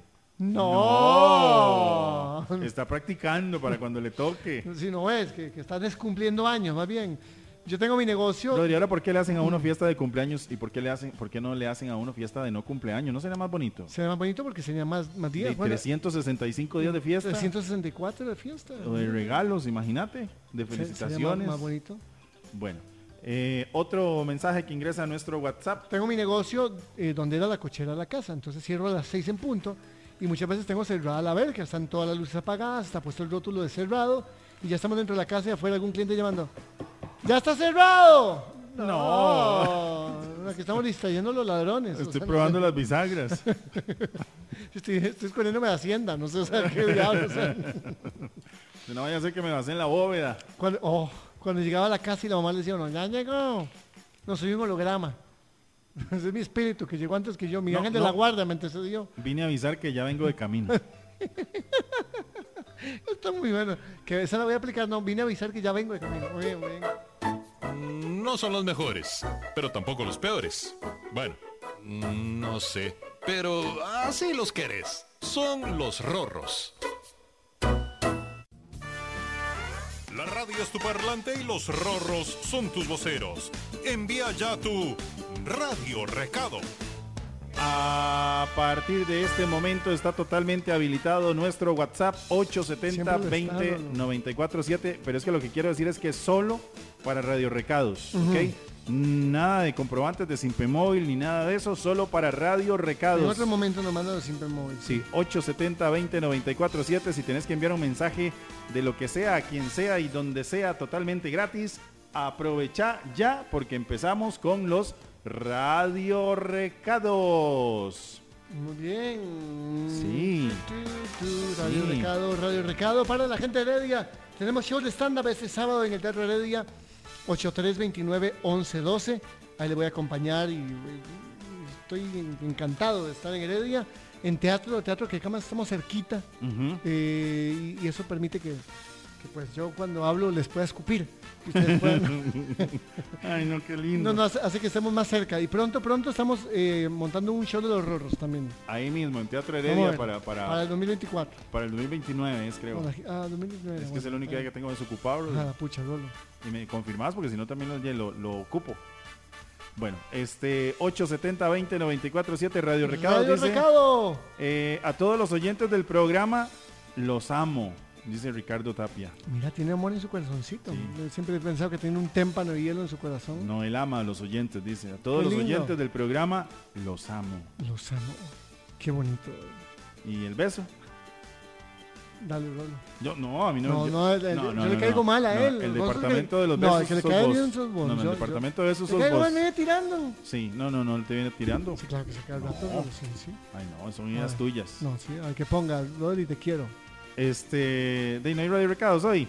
Speaker 2: no.
Speaker 3: "No, está practicando para cuando le toque".
Speaker 2: Si no es, que, que estás descumpliendo años, más bien. Yo tengo mi negocio.
Speaker 3: Rodri, ahora, ¿por qué le hacen a uno fiesta de cumpleaños y por qué, le hacen, por qué no le hacen a uno fiesta de no cumpleaños? ¿No sería más bonito?
Speaker 2: Se ve más bonito porque sería más, más días.
Speaker 3: De
Speaker 2: Bueno,
Speaker 3: trescientos sesenta y cinco días de fiesta,
Speaker 2: trescientos sesenta y cuatro de fiesta.
Speaker 3: o de regalos, imagínate, de
Speaker 2: Se- sería
Speaker 3: felicitaciones.
Speaker 2: Más, más bonito.
Speaker 3: Bueno, eh, otro mensaje que ingresa a nuestro WhatsApp.
Speaker 2: Tengo mi negocio eh, donde era la cochera de la casa, entonces cierro a las seis en punto y muchas veces tengo cerrada la verja, están todas las luces apagadas, está puesto el rótulo de cerrado y ya estamos dentro de la casa y afuera algún cliente llamando, ¡ya está cerrado!
Speaker 3: No.
Speaker 2: No, aquí estamos distrayendo a los ladrones. o
Speaker 3: Estoy
Speaker 2: sea,
Speaker 3: probando
Speaker 2: no
Speaker 3: las bisagras.
Speaker 2: sé, estoy, estoy escondiéndome de Hacienda, no sé, o sea, qué diablos. o sea.
Speaker 3: No vaya a ser que me basé en la bóveda.
Speaker 2: Cuando, oh, cuando llegaba a la casa y la mamá le decía, no, ya llegó. No, soy un holograma. Ese es mi espíritu que llegó antes que yo. Mi
Speaker 3: No,
Speaker 2: ángel de
Speaker 3: no.
Speaker 2: la guardia me antecedió.
Speaker 3: Vine a avisar que ya vengo de camino.
Speaker 2: Está muy bueno. Que esa la voy a aplicar. No, vine a avisar que ya vengo de camino. Muy bien, muy bien.
Speaker 1: Mm, No son los mejores, pero tampoco los peores. Bueno, mm, no sé, pero así los querés. Son los rorros. La radio es tu parlante y los rorros son tus voceros. Envía ya tu radio recado.
Speaker 3: A partir de este momento está totalmente habilitado nuestro WhatsApp ocho siete cero,
Speaker 2: Siempre lo
Speaker 3: veinte,
Speaker 2: está, Lolo.
Speaker 3: noventa y cuatro siete, pero es que lo que quiero decir es que solo para Radio Recados, ¿ok? Nada de comprobantes de Simpemóvil ni nada de eso, solo para Radio
Speaker 2: En
Speaker 3: Recados.
Speaker 2: otro momento nos mandan los simple móvil.
Speaker 3: Sí, ocho siete cero, veinte, noventa y cuatro siete, si tenés que enviar un mensaje de lo que sea, a quien sea y donde sea, totalmente gratis, aprovecha ya porque empezamos con los Radio Recados.
Speaker 2: Muy bien.
Speaker 3: Sí.
Speaker 2: Tu, tu, tu, Radio
Speaker 3: Sí.
Speaker 2: Recado, Radio Recado. Para la gente de Heredia, tenemos show de stand-up este sábado en el Teatro Heredia, ocho tres veintinueve, once doce. Ahí le voy a acompañar y, y estoy encantado de estar en Heredia. En teatro, teatro que acá más estamos cerquita.
Speaker 3: Ujú.
Speaker 2: eh, y, y eso permite que, que pues yo cuando hablo les pueda escupir. Y ustedes puedan-
Speaker 3: Ay, no, qué lindo.
Speaker 2: no, no, hace, hace que estemos más cerca. Y pronto, pronto estamos eh, montando un show de los rorros también.
Speaker 3: Ahí mismo, en Teatro
Speaker 2: Vamos a
Speaker 3: Heredia
Speaker 2: ver,
Speaker 3: para, para,
Speaker 2: para el dos mil veinticuatro.
Speaker 3: para el dos mil veintinueve, es creo.
Speaker 2: Ahora, ah, dos mil diecinueve.
Speaker 3: Es que
Speaker 2: bueno,
Speaker 3: es el único
Speaker 2: ah,
Speaker 3: día que tengo desocupado, bro.
Speaker 2: ah, pucha, Rolo.
Speaker 3: Y me confirmás porque si no también lo, lo, lo ocupo. Bueno, este ocho setenta veinte noventa y cuatro siete Radio Recado
Speaker 2: Radio
Speaker 3: dice
Speaker 2: Recado.
Speaker 3: eh, a todos los oyentes del programa los amo, dice Ricardo Tapia.
Speaker 2: Mira, tiene amor en su corazoncito.
Speaker 3: Sí.
Speaker 2: Yo siempre he pensado que tiene un témpano de hielo en su corazón.
Speaker 3: No, él ama a los oyentes, dice. A todos
Speaker 2: Qué
Speaker 3: los
Speaker 2: lindo.
Speaker 3: oyentes del programa los amo.
Speaker 2: Los amo. Qué bonito.
Speaker 3: ¿Y el beso?
Speaker 2: Dale, Rolo.
Speaker 3: Yo, no, a mí no.
Speaker 2: No,
Speaker 3: yo,
Speaker 2: no, el- el- yo le caigo mal a
Speaker 3: no,
Speaker 2: él.
Speaker 3: El
Speaker 2: Vos sos
Speaker 3: departamento
Speaker 2: que-
Speaker 3: de los
Speaker 2: no,
Speaker 3: besos
Speaker 2: el que le
Speaker 3: sos
Speaker 2: cae
Speaker 3: vos.
Speaker 2: bien sos vos.
Speaker 3: No, no, el
Speaker 2: Yo-
Speaker 3: departamento de besos
Speaker 2: ¿Le
Speaker 3: sos
Speaker 2: caigo
Speaker 3: vos.
Speaker 2: mal, me viene tirando?
Speaker 3: Sí, no, no, no, él te viene tirando.
Speaker 2: Sí, claro que se cae el rato,
Speaker 3: No.
Speaker 2: Rolo, sí, sí.
Speaker 3: Ay, no, son
Speaker 2: A
Speaker 3: ideas
Speaker 2: ver.
Speaker 3: tuyas.
Speaker 2: No, sí, al que ponga, Rodri, te quiero.
Speaker 3: Este, de no hay radio recados hoy.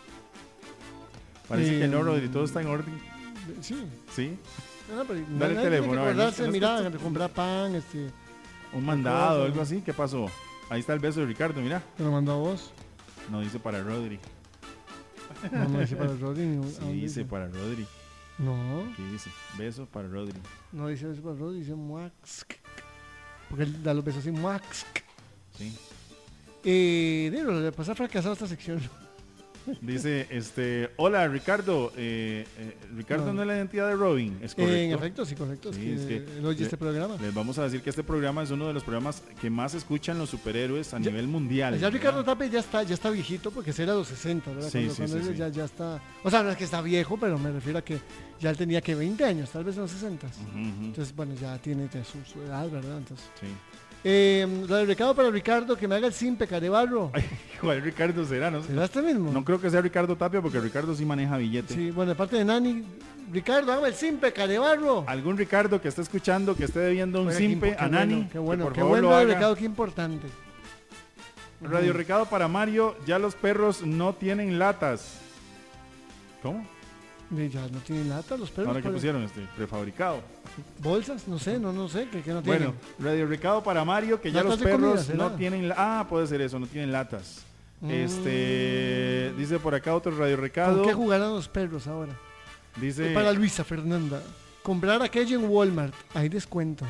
Speaker 3: Parece
Speaker 2: Eh,
Speaker 3: que no, Rodri, todo está en orden.
Speaker 2: Sí.
Speaker 3: Sí,
Speaker 2: No, no, pero
Speaker 3: Dale el
Speaker 2: nadie tiene
Speaker 3: teléfono,
Speaker 2: que
Speaker 3: a ver,
Speaker 2: acordarse,
Speaker 3: ¿no- no
Speaker 2: mira,
Speaker 3: escuchas?
Speaker 2: de comprar pan, este,
Speaker 3: un mandado o
Speaker 2: cosa?
Speaker 3: algo así. ¿Qué pasó? Ahí está el beso de Ricardo, mira.
Speaker 2: te lo mandó a vos.
Speaker 3: No dice para Rodri.
Speaker 2: No, no dice para Rodri. ni- ¿a
Speaker 3: Sí
Speaker 2: dónde
Speaker 3: dice para Rodri.
Speaker 2: No,
Speaker 3: ¿Qué dice? Beso para Rodri.
Speaker 2: no dice eso para Rodri, dice Max. Porque él da los besos así, Max.
Speaker 3: Sí.
Speaker 2: Eh, Dero, le pasa fracasado esta sección.
Speaker 3: Dice, este, hola Ricardo. Eh, eh, Ricardo
Speaker 2: No.
Speaker 3: no. es la identidad de Robin, es correcto.
Speaker 2: En efecto, sí, correcto.
Speaker 3: Sí,
Speaker 2: es
Speaker 3: es
Speaker 2: que,
Speaker 3: que
Speaker 2: él oye
Speaker 3: le-
Speaker 2: este programa.
Speaker 3: Les vamos a decir que este programa es uno de los programas que más escuchan los superhéroes a
Speaker 2: Ya-
Speaker 3: nivel mundial.
Speaker 2: Ya Ricardo
Speaker 3: ¿verdad?
Speaker 2: Tape ya está, ya está viejito porque será de los sesenta, ¿verdad?
Speaker 3: Sí,
Speaker 2: cuando
Speaker 3: sí,
Speaker 2: cuando
Speaker 3: sí,
Speaker 2: él
Speaker 3: sí.
Speaker 2: Ya, ya está. O sea, no es que está viejo, pero me refiero a que ya él tenía que veinte años, tal vez en los sesenta.
Speaker 3: Ujú, ujú.
Speaker 2: Entonces, bueno, ya tiene ya su, su edad, ¿verdad? Entonces,
Speaker 3: Sí.
Speaker 2: eh, Radio Recado para Ricardo, que me haga el simpe, carebarro.
Speaker 3: Ay, ¿cuál Ricardo será? No,
Speaker 2: ¿Será este mismo?
Speaker 3: no creo que sea Ricardo Tapia porque Ricardo sí maneja billete.
Speaker 2: Sí, bueno, de parte de Nani, Ricardo, hágame el simpe, carebarro.
Speaker 3: Algún Ricardo que esté escuchando, que esté debiendo un
Speaker 2: Oiga, qué
Speaker 3: simpe
Speaker 2: impo-
Speaker 3: a
Speaker 2: qué
Speaker 3: Nani,
Speaker 2: bueno, qué bueno,
Speaker 3: que por
Speaker 2: qué
Speaker 3: favor
Speaker 2: bueno
Speaker 3: lo
Speaker 2: Radio
Speaker 3: haga.
Speaker 2: Recado, qué importante.
Speaker 3: Radio
Speaker 2: Ujú.
Speaker 3: Recado para Mario, ya los perros no tienen latas. ¿Cómo?
Speaker 2: Y ya no tienen lata los perros.
Speaker 3: Ahora que
Speaker 2: pues,
Speaker 3: pusieron este prefabricado.
Speaker 2: bolsas, no sé, no, no sé, que, que no tienen.
Speaker 3: Bueno, Radio Recado para Mario, que ya
Speaker 2: Latas
Speaker 3: los
Speaker 2: de comida,
Speaker 3: perros
Speaker 2: ¿será?
Speaker 3: no tienen la- ah, puede ser eso, no tienen latas.
Speaker 2: Mm.
Speaker 3: Este, dice por acá otro Radio Recado.
Speaker 2: ¿Con qué jugarán los perros ahora?
Speaker 3: Dice
Speaker 2: Para Luisa Fernanda. Comprar aquello en Walmart. Hay descuento.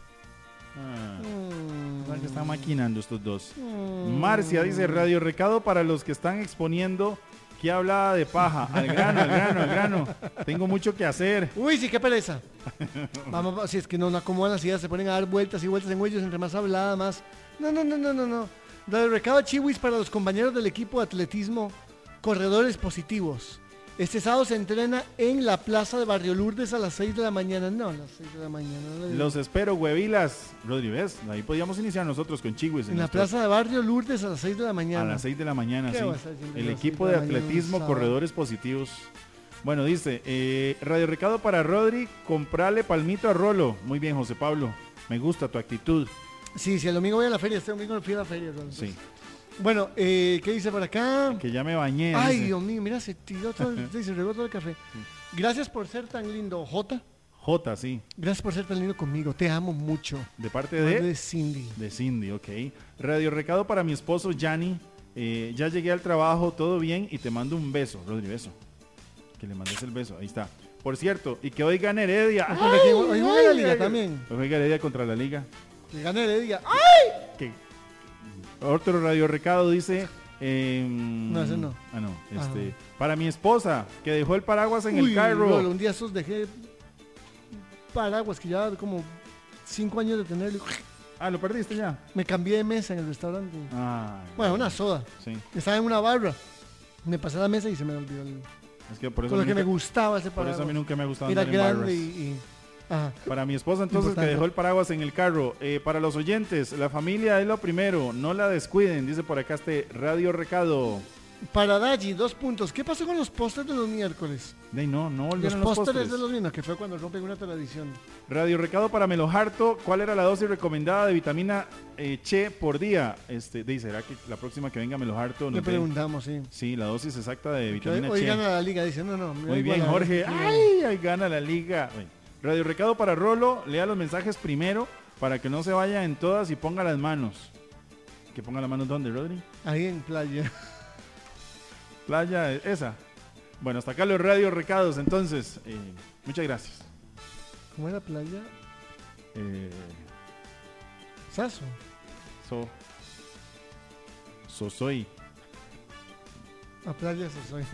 Speaker 3: ah,
Speaker 2: Mm.
Speaker 3: ¿verdad que están maquinando estos dos?
Speaker 2: Mm.
Speaker 3: Marcia dice Radio Recado para los que están exponiendo que hablaba de paja. Al grano, al grano, al grano. Tengo mucho que hacer.
Speaker 2: Uy, sí, qué pereza. Vamos, va- si es que no, no acomodan las ideas, se ponen a dar vueltas y vueltas en ellos, entre más hablada, más. No, no, no, no, no, no. Radio Recado Chiwis para los compañeros del equipo de atletismo, corredores positivos. Este sábado se entrena en la plaza de Barrio Lourdes a las seis de la mañana. No, a las seis de la mañana. no le-
Speaker 3: Los espero, huevilas. Rodri, ¿ves? Ahí podíamos iniciar nosotros con Chihuis.
Speaker 2: en la plaza de Barrio Lourdes a las seis de la mañana.
Speaker 3: A las seis de la mañana,
Speaker 2: ¿Qué
Speaker 3: sí.
Speaker 2: va a estar haciendo a
Speaker 3: El
Speaker 2: las
Speaker 3: equipo
Speaker 2: seis
Speaker 3: de
Speaker 2: de la mañana un
Speaker 3: atletismo,
Speaker 2: sábado?
Speaker 3: corredores positivos. Bueno, dice, eh, Radio Recado para Rodri, comprale palmito a Rolo. Muy bien, José Pablo. Me gusta tu actitud.
Speaker 2: Sí, sí, el domingo voy a la feria. Este domingo fui a la feria. Ron.
Speaker 3: Sí.
Speaker 2: Bueno, eh, ¿qué dice por acá?
Speaker 3: Que ya me bañé.
Speaker 2: Ay,
Speaker 3: dice.
Speaker 2: Dios mío, mira, se tiró todo, el- se regó todo el café. Gracias por ser tan lindo, Jota.
Speaker 3: J, sí.
Speaker 2: Gracias por ser tan lindo conmigo. Te amo mucho.
Speaker 3: De parte
Speaker 2: De,
Speaker 3: de,
Speaker 2: Cindy.
Speaker 3: de Cindy, ok. Radio Recado para mi esposo Yanni. Eh, ya llegué al trabajo, todo bien y te mando un beso. Rodri, beso. Que le mandes el beso, ahí está. Por cierto, y que hoy gane Heredia.
Speaker 2: Ah, contra quién- hoy juega la
Speaker 3: ay,
Speaker 2: liga
Speaker 3: ay,
Speaker 2: también.
Speaker 3: Hoy juega Heredia contra la liga.
Speaker 2: Que gane Heredia. ¡Ay!
Speaker 3: Que otro Radio Recado dice em,
Speaker 2: No, ese no.
Speaker 3: ah no este
Speaker 2: Ah.
Speaker 3: para mi esposa que dejó el paraguas en
Speaker 2: Uy,
Speaker 3: el carro.
Speaker 2: Lolo, un día esos dejé paraguas que ya como cinco años de tenerlo.
Speaker 3: Ah, lo perdiste ya.
Speaker 2: Me cambié de mesa en el restaurante.
Speaker 3: Ay,
Speaker 2: Bueno, una soda.
Speaker 3: sí,
Speaker 2: Estaba en una barra. Me pasé la mesa y se me olvidó el,
Speaker 3: es que por eso,
Speaker 2: con lo
Speaker 3: a mí
Speaker 2: que me
Speaker 3: nunca,
Speaker 2: gustaba ese
Speaker 3: por
Speaker 2: paraguas.
Speaker 3: eso a mí nunca me ha gustado
Speaker 2: Era
Speaker 3: andar en
Speaker 2: grande
Speaker 3: barras.
Speaker 2: y, y- ajá.
Speaker 3: Para mi esposa entonces
Speaker 2: Importante.
Speaker 3: que dejó el paraguas en el carro. Eh, para los oyentes, la familia es lo primero, no la descuiden, dice por acá este Radio Recado.
Speaker 2: Para Daji, dos puntos. ¿Qué pasó con los pósters de los miércoles?
Speaker 3: De ahí no, no
Speaker 2: Los
Speaker 3: volvieron los
Speaker 2: pósteres
Speaker 3: postres.
Speaker 2: de los mismos, que fue cuando rompen una tradición.
Speaker 3: Radio Recado para Melojarto, ¿cuál era la dosis recomendada de vitamina eh, Che por día? Este, dice, ¿será que la próxima que venga Melojarto
Speaker 2: Le
Speaker 3: nos dé-
Speaker 2: preguntamos, sí.
Speaker 3: Sí, la dosis exacta de
Speaker 2: Que
Speaker 3: vitamina
Speaker 2: hoy
Speaker 3: Che.
Speaker 2: gana la liga, dice, no, no. me da
Speaker 3: Muy bien,
Speaker 2: igual,
Speaker 3: Jorge.
Speaker 2: a ver,
Speaker 3: Ay, ay, gana la liga. Bueno, Radio Recado para Rolo, lea los mensajes primero para que no se vaya en todas y ponga las manos. ¿Que ponga las manos dónde, Rodri?
Speaker 2: Ahí en playa.
Speaker 3: Playa, esa. Bueno, hasta acá los radio recados, entonces. Eh, muchas gracias.
Speaker 2: ¿Cómo era playa?
Speaker 3: Eh,
Speaker 2: Saso.
Speaker 3: so, so soy.
Speaker 2: A playa Sosoy.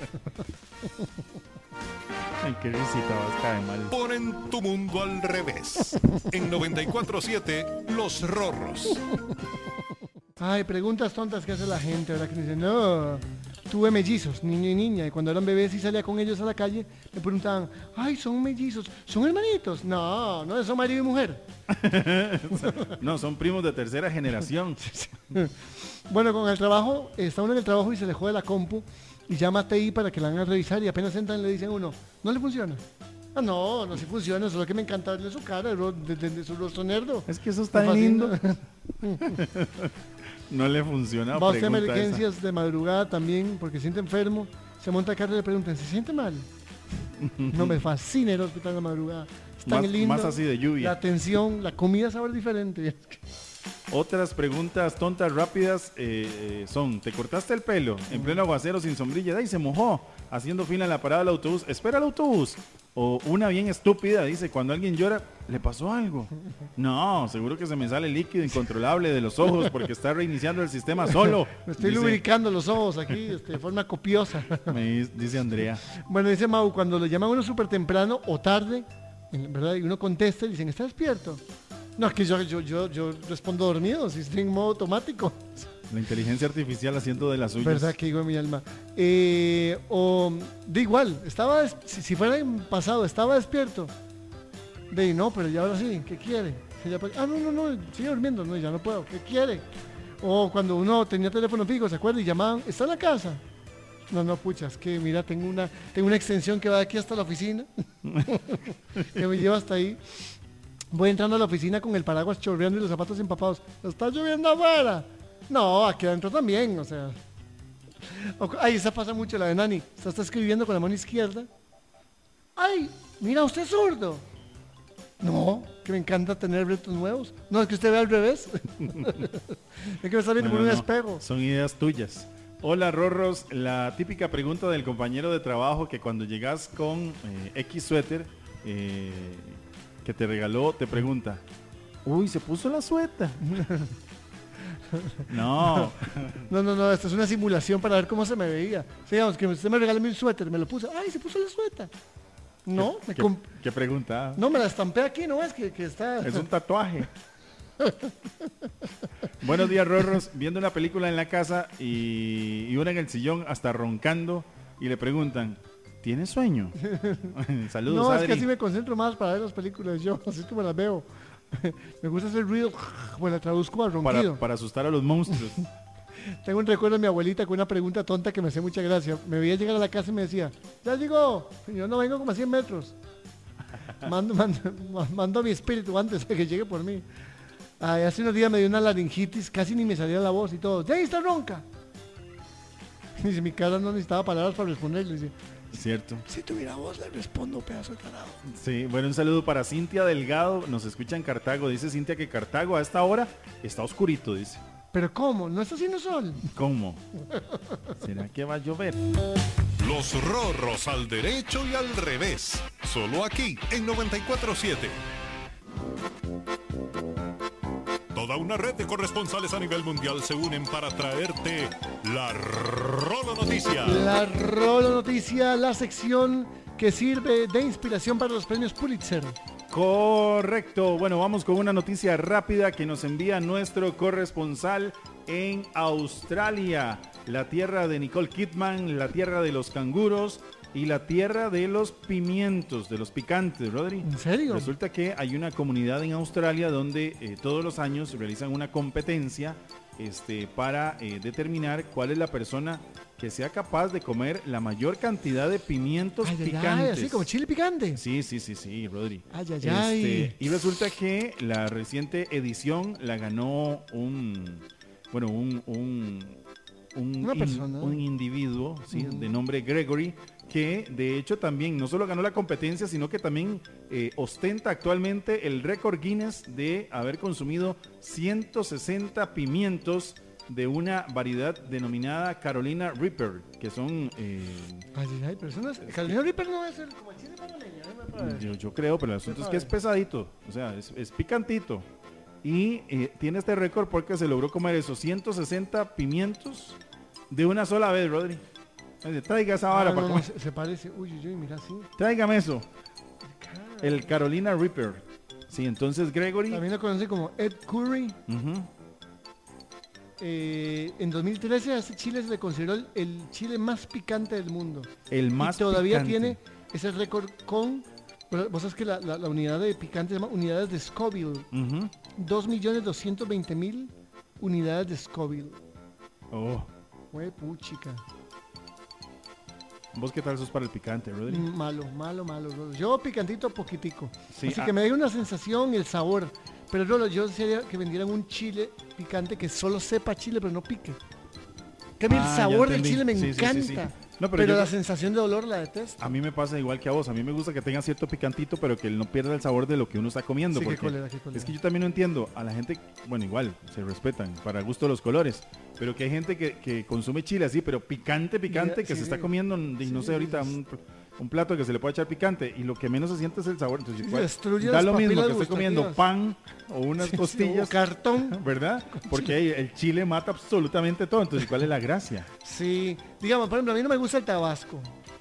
Speaker 3: Ay, qué risita vas, cae mal.
Speaker 1: Ponen tu mundo al revés. En noventa y cuatro siete, Los Rorros.
Speaker 2: Ay, preguntas tontas que hace la gente, ¿verdad? Que dice, no, tuve mellizos, niño y niña, y cuando eran bebés y salía con ellos a la calle, me preguntaban, ay, son mellizos, ¿son hermanitos? No, no, son marido y mujer.
Speaker 3: No, son primos de tercera generación.
Speaker 2: Bueno, con el trabajo, está uno en el trabajo y se le jode la compu y llama a T I para que la hagan a revisar y apenas entran le dicen a uno, ¿no le funciona? Ah, no, no sí funciona, solo que me encanta verle su cara, de, de, de su rostro nerdo.
Speaker 3: Es que eso está lindo. No le funciona.
Speaker 2: Va usted a emergencias de madrugada también porque se siente enfermo, se monta a carro y le preguntan, ¿se siente mal? No, me fascina el hospital de la madrugada. Es tan
Speaker 3: más,
Speaker 2: lindo.
Speaker 3: más así de lluvia.
Speaker 2: La atención, la comida sabe diferente.
Speaker 3: Otras preguntas tontas rápidas eh, son, ¿te cortaste el pelo en pleno aguacero sin sombrilla? ¡Ay, se mojó! Haciendo fila en la parada del autobús. ¡Espera el autobús! O una bien estúpida, dice, cuando alguien llora, ¿le pasó algo? No, seguro que se me sale líquido incontrolable de los ojos porque está reiniciando el sistema solo.
Speaker 2: Me estoy
Speaker 3: dice,
Speaker 2: lubricando los ojos aquí este, de forma copiosa.
Speaker 3: Me dice Andrea.
Speaker 2: Bueno, dice Mau, cuando lo llaman a uno súper temprano o tarde, ¿verdad? Y uno contesta y dicen, ¿está despierto? No, es que yo, yo, yo, yo respondo dormido, si estoy en modo automático.
Speaker 3: La inteligencia artificial haciendo de las suyas.
Speaker 2: ¿Verdad que digo en mi alma? Eh, o, de igual, estaba des- si, si fuera en pasado, estaba despierto. De no, pero ya ahora sí, ¿qué quiere? Que ya pa- ah, no, no, no, sigue durmiendo, no, ya no puedo, ¿qué quiere? O cuando uno tenía teléfono fijo, ¿se acuerda? Y llamaban, ¿está en la casa? No, no, pucha, es que mira, tengo una, tengo una extensión que va de aquí hasta la oficina, que me lleva hasta ahí. Voy entrando a la oficina con el paraguas chorreando y los zapatos empapados. ¿Está lloviendo afuera? No, aquí adentro también, o sea. O, ay, esa pasa mucho, la de Nani. Está, está escribiendo con la mano izquierda. Ay, mira, usted es zurdo. No, que me encanta tener retos nuevos. No, es que usted ve al revés. Es que me está viendo
Speaker 3: Bueno,
Speaker 2: por un
Speaker 3: no,
Speaker 2: espejo.
Speaker 3: Son ideas tuyas. Hola, Rorros. La típica pregunta del compañero de trabajo que cuando llegas con eh, X suéter eh, que te regaló, te pregunta, uy, se puso la sueta. No.
Speaker 2: No, no, no, esto es una simulación para ver cómo se me veía. Sí, digamos, que usted me regaló un suéter, me lo puse. Ay, se puso la sueta. No, me
Speaker 3: ¿Qué,
Speaker 2: comp-
Speaker 3: qué pregunta?
Speaker 2: no, me la estampé aquí, ¿no? Es que, que está...
Speaker 3: Es un tatuaje. Buenos días, Rorros. Viendo una película en la casa y, y una en el sillón hasta roncando y le preguntan, ¿tienes sueño? Saludos,
Speaker 2: No, es
Speaker 3: Adri.
Speaker 2: que así me concentro más para ver las películas yo, así como las veo. Me gusta hacer ruido, bueno, la traduzco a ronquido.
Speaker 3: para, para asustar a los monstruos.
Speaker 2: Tengo un recuerdo de mi abuelita con una pregunta tonta que me hacía mucha gracia. Me veía llegar a la casa y me decía, ya llegó. Y yo no vengo como a cien metros. Mando, mando, mando a mi espíritu antes de que llegue por mí. Ay, hace unos días me dio una laringitis, casi ni me salía la voz y todo. ¡Ya ahí está ronca! Y dice, mi cara no necesitaba palabras para responderle. Dice,
Speaker 3: Cierto.
Speaker 2: si tuviera voz le respondo, pedazo de tarado.
Speaker 3: Sí, bueno, un saludo para Cintia Delgado. Nos escucha en Cartago. Dice Cintia que Cartago a esta hora está oscurito, dice.
Speaker 2: ¿Pero cómo? ¿No está haciendo sol?
Speaker 3: ¿Cómo? ¿Será que va a llover?
Speaker 1: Los Rorros al derecho y al revés. Solo aquí en noventa y cuatro siete. Toda una red de corresponsales a nivel mundial se unen para traerte la Rolo Noticia.
Speaker 2: La Rolo Noticia, la sección que sirve de inspiración para los premios Pulitzer.
Speaker 3: Correcto. Bueno, vamos con una noticia rápida que nos envía nuestro corresponsal en Australia, la tierra de Nicole Kidman, la tierra de los canguros y la tierra de los pimientos, de los picantes, Rodri.
Speaker 2: ¿En serio?
Speaker 3: Resulta que hay una comunidad en Australia donde eh, todos los años realizan una competencia este, para eh, determinar cuál es la persona que sea capaz de comer la mayor cantidad de pimientos
Speaker 2: Ay, ay,
Speaker 3: picantes.
Speaker 2: ay, así como chile picante.
Speaker 3: Sí, sí, sí, sí, Rodri.
Speaker 2: Ay, ay, ay.
Speaker 3: Este, y resulta que la reciente edición la ganó un, bueno, un, un, un,
Speaker 2: Una persona.
Speaker 3: un individuo, sí,
Speaker 2: Ujú.
Speaker 3: de nombre Gregory, que de hecho también no solo ganó la competencia, sino que también eh, ostenta actualmente el récord Guinness de haber consumido ciento sesenta pimientos de una variedad denominada Carolina Reaper, que son... Eh,
Speaker 2: Ay, ay, ay, pero eso no es... Carolina Reaper no va a ser como el chile panameño, déjame para ver.
Speaker 3: yo, yo creo, pero el asunto es que es pesadito, o sea, es, es picantito. Y eh, tiene este récord porque se logró comer esos ciento sesenta pimientos de una sola vez, Rodri. Oye, traiga esa vara
Speaker 2: Ah,
Speaker 3: para
Speaker 2: no,
Speaker 3: comer.
Speaker 2: se, se parece. Uy, uy, uy, mira, sí.
Speaker 3: Tráigame eso. El Carolina Reaper. Sí, entonces Gregory.
Speaker 2: También lo conoce como Ed Curry.
Speaker 3: Uh-huh.
Speaker 2: Eh, en dos mil trece a este chile se le consideró el, el chile más picante del mundo.
Speaker 3: El más
Speaker 2: y todavía
Speaker 3: picante.
Speaker 2: tiene ese récord con... Bueno, vos sabes que la, la, la unidad de picante se llama unidades de Scoville.
Speaker 3: Uh-huh.
Speaker 2: dos millones doscientos veinte mil unidades de Scoville.
Speaker 3: Oh.
Speaker 2: Hue puchica.
Speaker 3: ¿Vos qué tal sos para el picante, Rodri?
Speaker 2: Mm, Malo, malo, malo, Rolo. Yo picantito poquitico.
Speaker 3: Sí,
Speaker 2: Así
Speaker 3: ah.
Speaker 2: que me da una sensación y el sabor. Pero Rolo, yo desearía que vendieran un chile picante que solo sepa chile, pero no pique. Que a mí
Speaker 3: Ah,
Speaker 2: el
Speaker 3: ya
Speaker 2: sabor del
Speaker 3: entendí.
Speaker 2: chile me
Speaker 3: Sí, sí, sí,
Speaker 2: encanta.
Speaker 3: sí. No, pero
Speaker 2: pero
Speaker 3: yo-
Speaker 2: la sensación de dolor la detesto.
Speaker 3: A mí me pasa igual que a vos. A mí me gusta que tenga cierto picantito, pero que no pierda el sabor de lo que uno está comiendo.
Speaker 2: Sí, qué
Speaker 3: porque
Speaker 2: cólera, qué cólera.
Speaker 3: es que yo también no entiendo. A la gente, bueno, igual, se respetan para gusto los colores. Pero que hay gente que, que consume chile así, pero picante, picante,
Speaker 2: Mira,
Speaker 3: que
Speaker 2: sí,
Speaker 3: se está
Speaker 2: sí.
Speaker 3: comiendo, y no
Speaker 2: Sí,
Speaker 3: sé, ahorita
Speaker 2: sí, sí.
Speaker 3: un, un plato que se le puede echar picante. Y lo que menos se siente es el sabor. Entonces,
Speaker 2: Sí,
Speaker 3: igual,
Speaker 2: destruye
Speaker 3: da
Speaker 2: las
Speaker 3: lo mismo
Speaker 2: papilas
Speaker 3: que esté comiendo
Speaker 2: gustativas.
Speaker 3: pan o unas
Speaker 2: Sí,
Speaker 3: costillas.
Speaker 2: o cartón.
Speaker 3: ¿Verdad? Porque ahí el chile mata absolutamente todo. Entonces, ¿cuál es la gracia?
Speaker 2: Sí. Digamos, por ejemplo, a mí no me gusta el tabasco.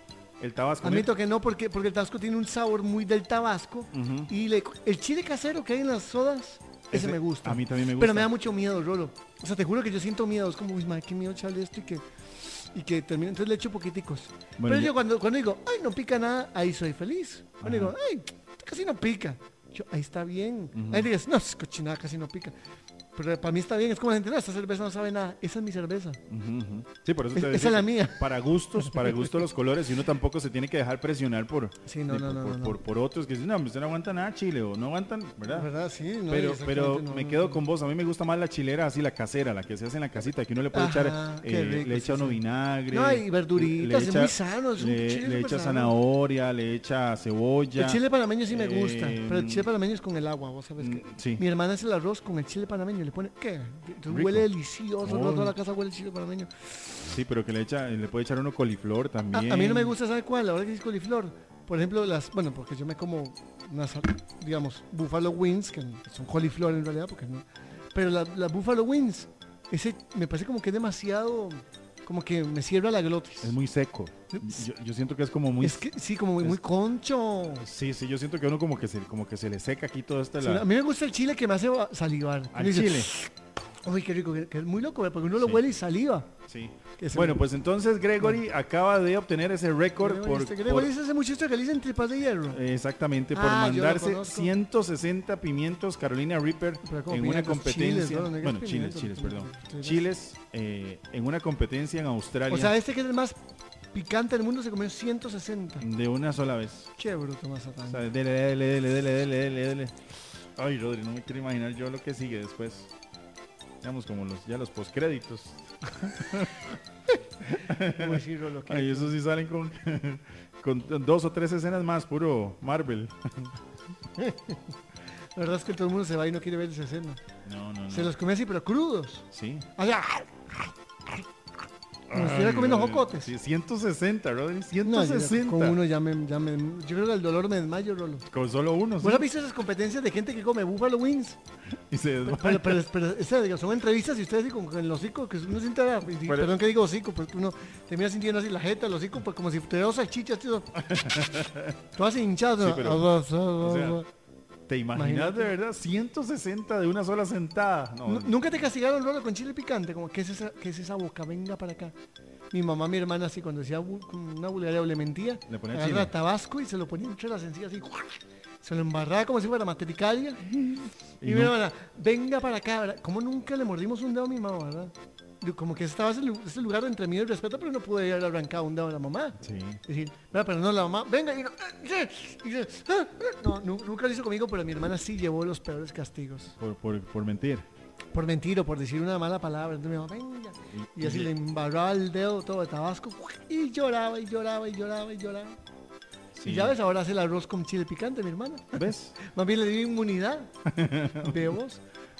Speaker 3: El tabasco.
Speaker 2: Admito que no, porque, porque el tabasco tiene un sabor muy del tabasco.
Speaker 3: Ujú.
Speaker 2: Y le- el chile casero que hay en las sodas, ese,
Speaker 3: Ese
Speaker 2: me gusta.
Speaker 3: a mí también me
Speaker 2: Pero
Speaker 3: gusta.
Speaker 2: me da mucho miedo, Rolo. O sea, te juro que yo siento miedo. Es como, uy, madre, qué miedo echarle esto y que, y que termine. Entonces le echo poquiticos.
Speaker 3: Bueno,
Speaker 2: Pero
Speaker 3: ya-
Speaker 2: yo cuando, cuando digo, ay, no pica nada, ahí soy feliz. Cuando digo, ay, casi no pica. Yo, ahí está bien.
Speaker 3: Ujú.
Speaker 2: Ahí digas, no, es cochinada, casi no pica. Pero para mí está bien. Es como la gente, no, esta cerveza no sabe nada. Esa es mi cerveza.
Speaker 3: Ujú, ujú. Sí, por eso
Speaker 2: Es-
Speaker 3: te
Speaker 2: esa
Speaker 3: decía
Speaker 2: es la
Speaker 3: que
Speaker 2: mía.
Speaker 3: Para gustos, para gustos los colores, y uno tampoco se tiene que dejar presionar por,
Speaker 2: Sí, no,
Speaker 3: de-
Speaker 2: no,
Speaker 3: por,
Speaker 2: no,
Speaker 3: por,
Speaker 2: no, no.
Speaker 3: por- por otros que dicen, no, usted no aguanta nada chile, o no aguantan, ¿verdad?
Speaker 2: ¿Verdad? Sí, no,
Speaker 3: pero
Speaker 2: exactamente,
Speaker 3: pero
Speaker 2: no,
Speaker 3: me
Speaker 2: no,
Speaker 3: quedo
Speaker 2: no.
Speaker 3: con vos, a mí me gusta más la chilera así, la casera, la que se hace en la casita, que uno le puede
Speaker 2: Ajá,
Speaker 3: echar,
Speaker 2: qué
Speaker 3: eh,
Speaker 2: rico,
Speaker 3: le echa
Speaker 2: sí,
Speaker 3: uno
Speaker 2: sí.
Speaker 3: vinagre.
Speaker 2: No, y verduritas,
Speaker 3: le
Speaker 2: es muy sano, es un
Speaker 3: le,
Speaker 2: chile
Speaker 3: le
Speaker 2: súper
Speaker 3: echa
Speaker 2: sano.
Speaker 3: zanahoria, le echa cebolla.
Speaker 2: El chile panameño sí me
Speaker 3: Eh,
Speaker 2: gusta, pero el chile panameño es con el agua, vos sabes
Speaker 3: mm,
Speaker 2: que
Speaker 3: sí.
Speaker 2: mi hermana hace el arroz con el chile panameño, le pone, ¿qué? Entonces
Speaker 3: Rico.
Speaker 2: huele delicioso,
Speaker 3: Oh.
Speaker 2: toda la casa huele chile panameño.
Speaker 3: Sí, pero que le echa, le puede echar uno coliflor
Speaker 2: A,
Speaker 3: también.
Speaker 2: a mí no me gusta, ¿sabe cuál? La verdad que es coliflor. Por ejemplo, las, bueno, porque yo me como unas, digamos, buffalo wings, que son coliflor en realidad, porque no. Pero la- las buffalo wings, ese me parece como que es demasiado, como que me cierra la glotis.
Speaker 3: Es muy seco. Yo, yo siento que es como muy...
Speaker 2: Es que sí, como muy, muy concho.
Speaker 3: Sí, sí, yo siento que a uno como que se, como que se le seca aquí todo este...
Speaker 2: Sí,
Speaker 3: la-
Speaker 2: a mí me gusta el chile que me hace salivar.
Speaker 3: Al
Speaker 2: Uno dice,
Speaker 3: chile.
Speaker 2: Uy, qué rico, que, que es muy loco, porque uno lo
Speaker 3: Sí.
Speaker 2: huele y saliva.
Speaker 3: Sí.
Speaker 2: Que se
Speaker 3: Bueno,
Speaker 2: me-
Speaker 3: pues entonces Gregory acaba de obtener ese récord
Speaker 2: Gregory,
Speaker 3: por...
Speaker 2: este
Speaker 3: por-
Speaker 2: Gregory es ese muchacho que le dicen tripas de hierro.
Speaker 3: exactamente, por
Speaker 2: Ah, yo lo
Speaker 3: mandarse
Speaker 2: conozco.
Speaker 3: ciento sesenta pimientos Carolina Reaper
Speaker 2: Pero como
Speaker 3: en una
Speaker 2: pimientos,
Speaker 3: competencia...
Speaker 2: chiles, ¿no? No digas
Speaker 3: bueno, chiles,
Speaker 2: pimientos,
Speaker 3: chiles, perdón.
Speaker 2: chiles.
Speaker 3: Chiles eh, en una competencia en Australia
Speaker 2: O sea, este que es el más picante del mundo se comió ciento sesenta.
Speaker 3: de una sola vez.
Speaker 2: Qué bruto más atán.
Speaker 3: O sea, dele, dele, dele, dele, dele, dele, dele. Ay, Rodri, no me quiero imaginar yo lo que sigue después. Digamos como los, ya los postcréditos.
Speaker 2: Como decirlo, lo que-
Speaker 3: Ay, esos sí salen con, con dos o tres escenas más, puro Marvel.
Speaker 2: La verdad es que todo el mundo se va y no quiere ver esa escena.
Speaker 3: No, no, no.
Speaker 2: Se los come así, pero crudos.
Speaker 3: Sí.
Speaker 2: O sea, como si estuviera
Speaker 3: Ay,
Speaker 2: comiendo
Speaker 3: Rodri.
Speaker 2: jocotes.
Speaker 3: Sí, ciento sesenta, Rodri.
Speaker 2: No,
Speaker 3: ciento
Speaker 2: yo-
Speaker 3: sesenta.
Speaker 2: con uno ya me, ya me... Yo creo que el dolor me desmayo, Rolo.
Speaker 3: Con solo uno, sí.
Speaker 2: ¿Vos has visto esas competencias de gente que come Buffalo Wings?
Speaker 3: Y se desmaya.
Speaker 2: Pero, pero, pero esa, digo, son entrevistas y ustedes así con, con el hocico, que uno siente, ah, y-
Speaker 3: Pero-
Speaker 2: perdón que digo hocico, porque uno termina sintiendo así la jeta, el hocico, pues como si te dos salchichas, tío. Todas hinchadas.
Speaker 3: Sí,
Speaker 2: ¿no?
Speaker 3: pero-
Speaker 2: Ah, ah,
Speaker 3: o sea,
Speaker 2: ah,
Speaker 3: ¿Te imaginas
Speaker 2: Imagínate.
Speaker 3: de verdad? ciento sesenta de una sola sentada. No,
Speaker 2: Nu- ¿Nunca te castigaron, Rolo, con chile picante? Como, ¿qué es esa, qué es esa boca? Venga para acá. Mi mamá, mi hermana, así, cuando decía bu- con una vulgaridad o le mentía,
Speaker 3: Le ponía
Speaker 2: agarraba
Speaker 3: chile.
Speaker 2: tabasco y se lo ponía entre las encías, así. Se lo embarraba como si fuera matericalia. Y,
Speaker 3: Y
Speaker 2: mi
Speaker 3: no-
Speaker 2: hermana, venga para acá, ¿verdad? ¿Cómo nunca le mordimos un dedo a mi mamá, verdad? Yo, como que estaba ese, lu- ese lugar entre mí y el respeto, pero no pude haber arrancado un dedo a la mamá.
Speaker 3: Sí.
Speaker 2: Es decir, ¿verdad? Pero no la mamá, venga, y no, y yo, ah, ah. no, nu- nunca lo hizo conmigo, pero mi hermana sí llevó los peores castigos.
Speaker 3: Por, por, por mentir.
Speaker 2: Por mentir o por decir una mala palabra. Entonces mi mamá, venga. Y así le embarraba el dedo todo de tabasco y lloraba y lloraba y lloraba y lloraba.
Speaker 3: Sí.
Speaker 2: Y ya ves, ahora hace el arroz con chile picante, mi hermana.
Speaker 3: ¿Ves?
Speaker 2: Más bien le dio inmunidad. ¿Vemos?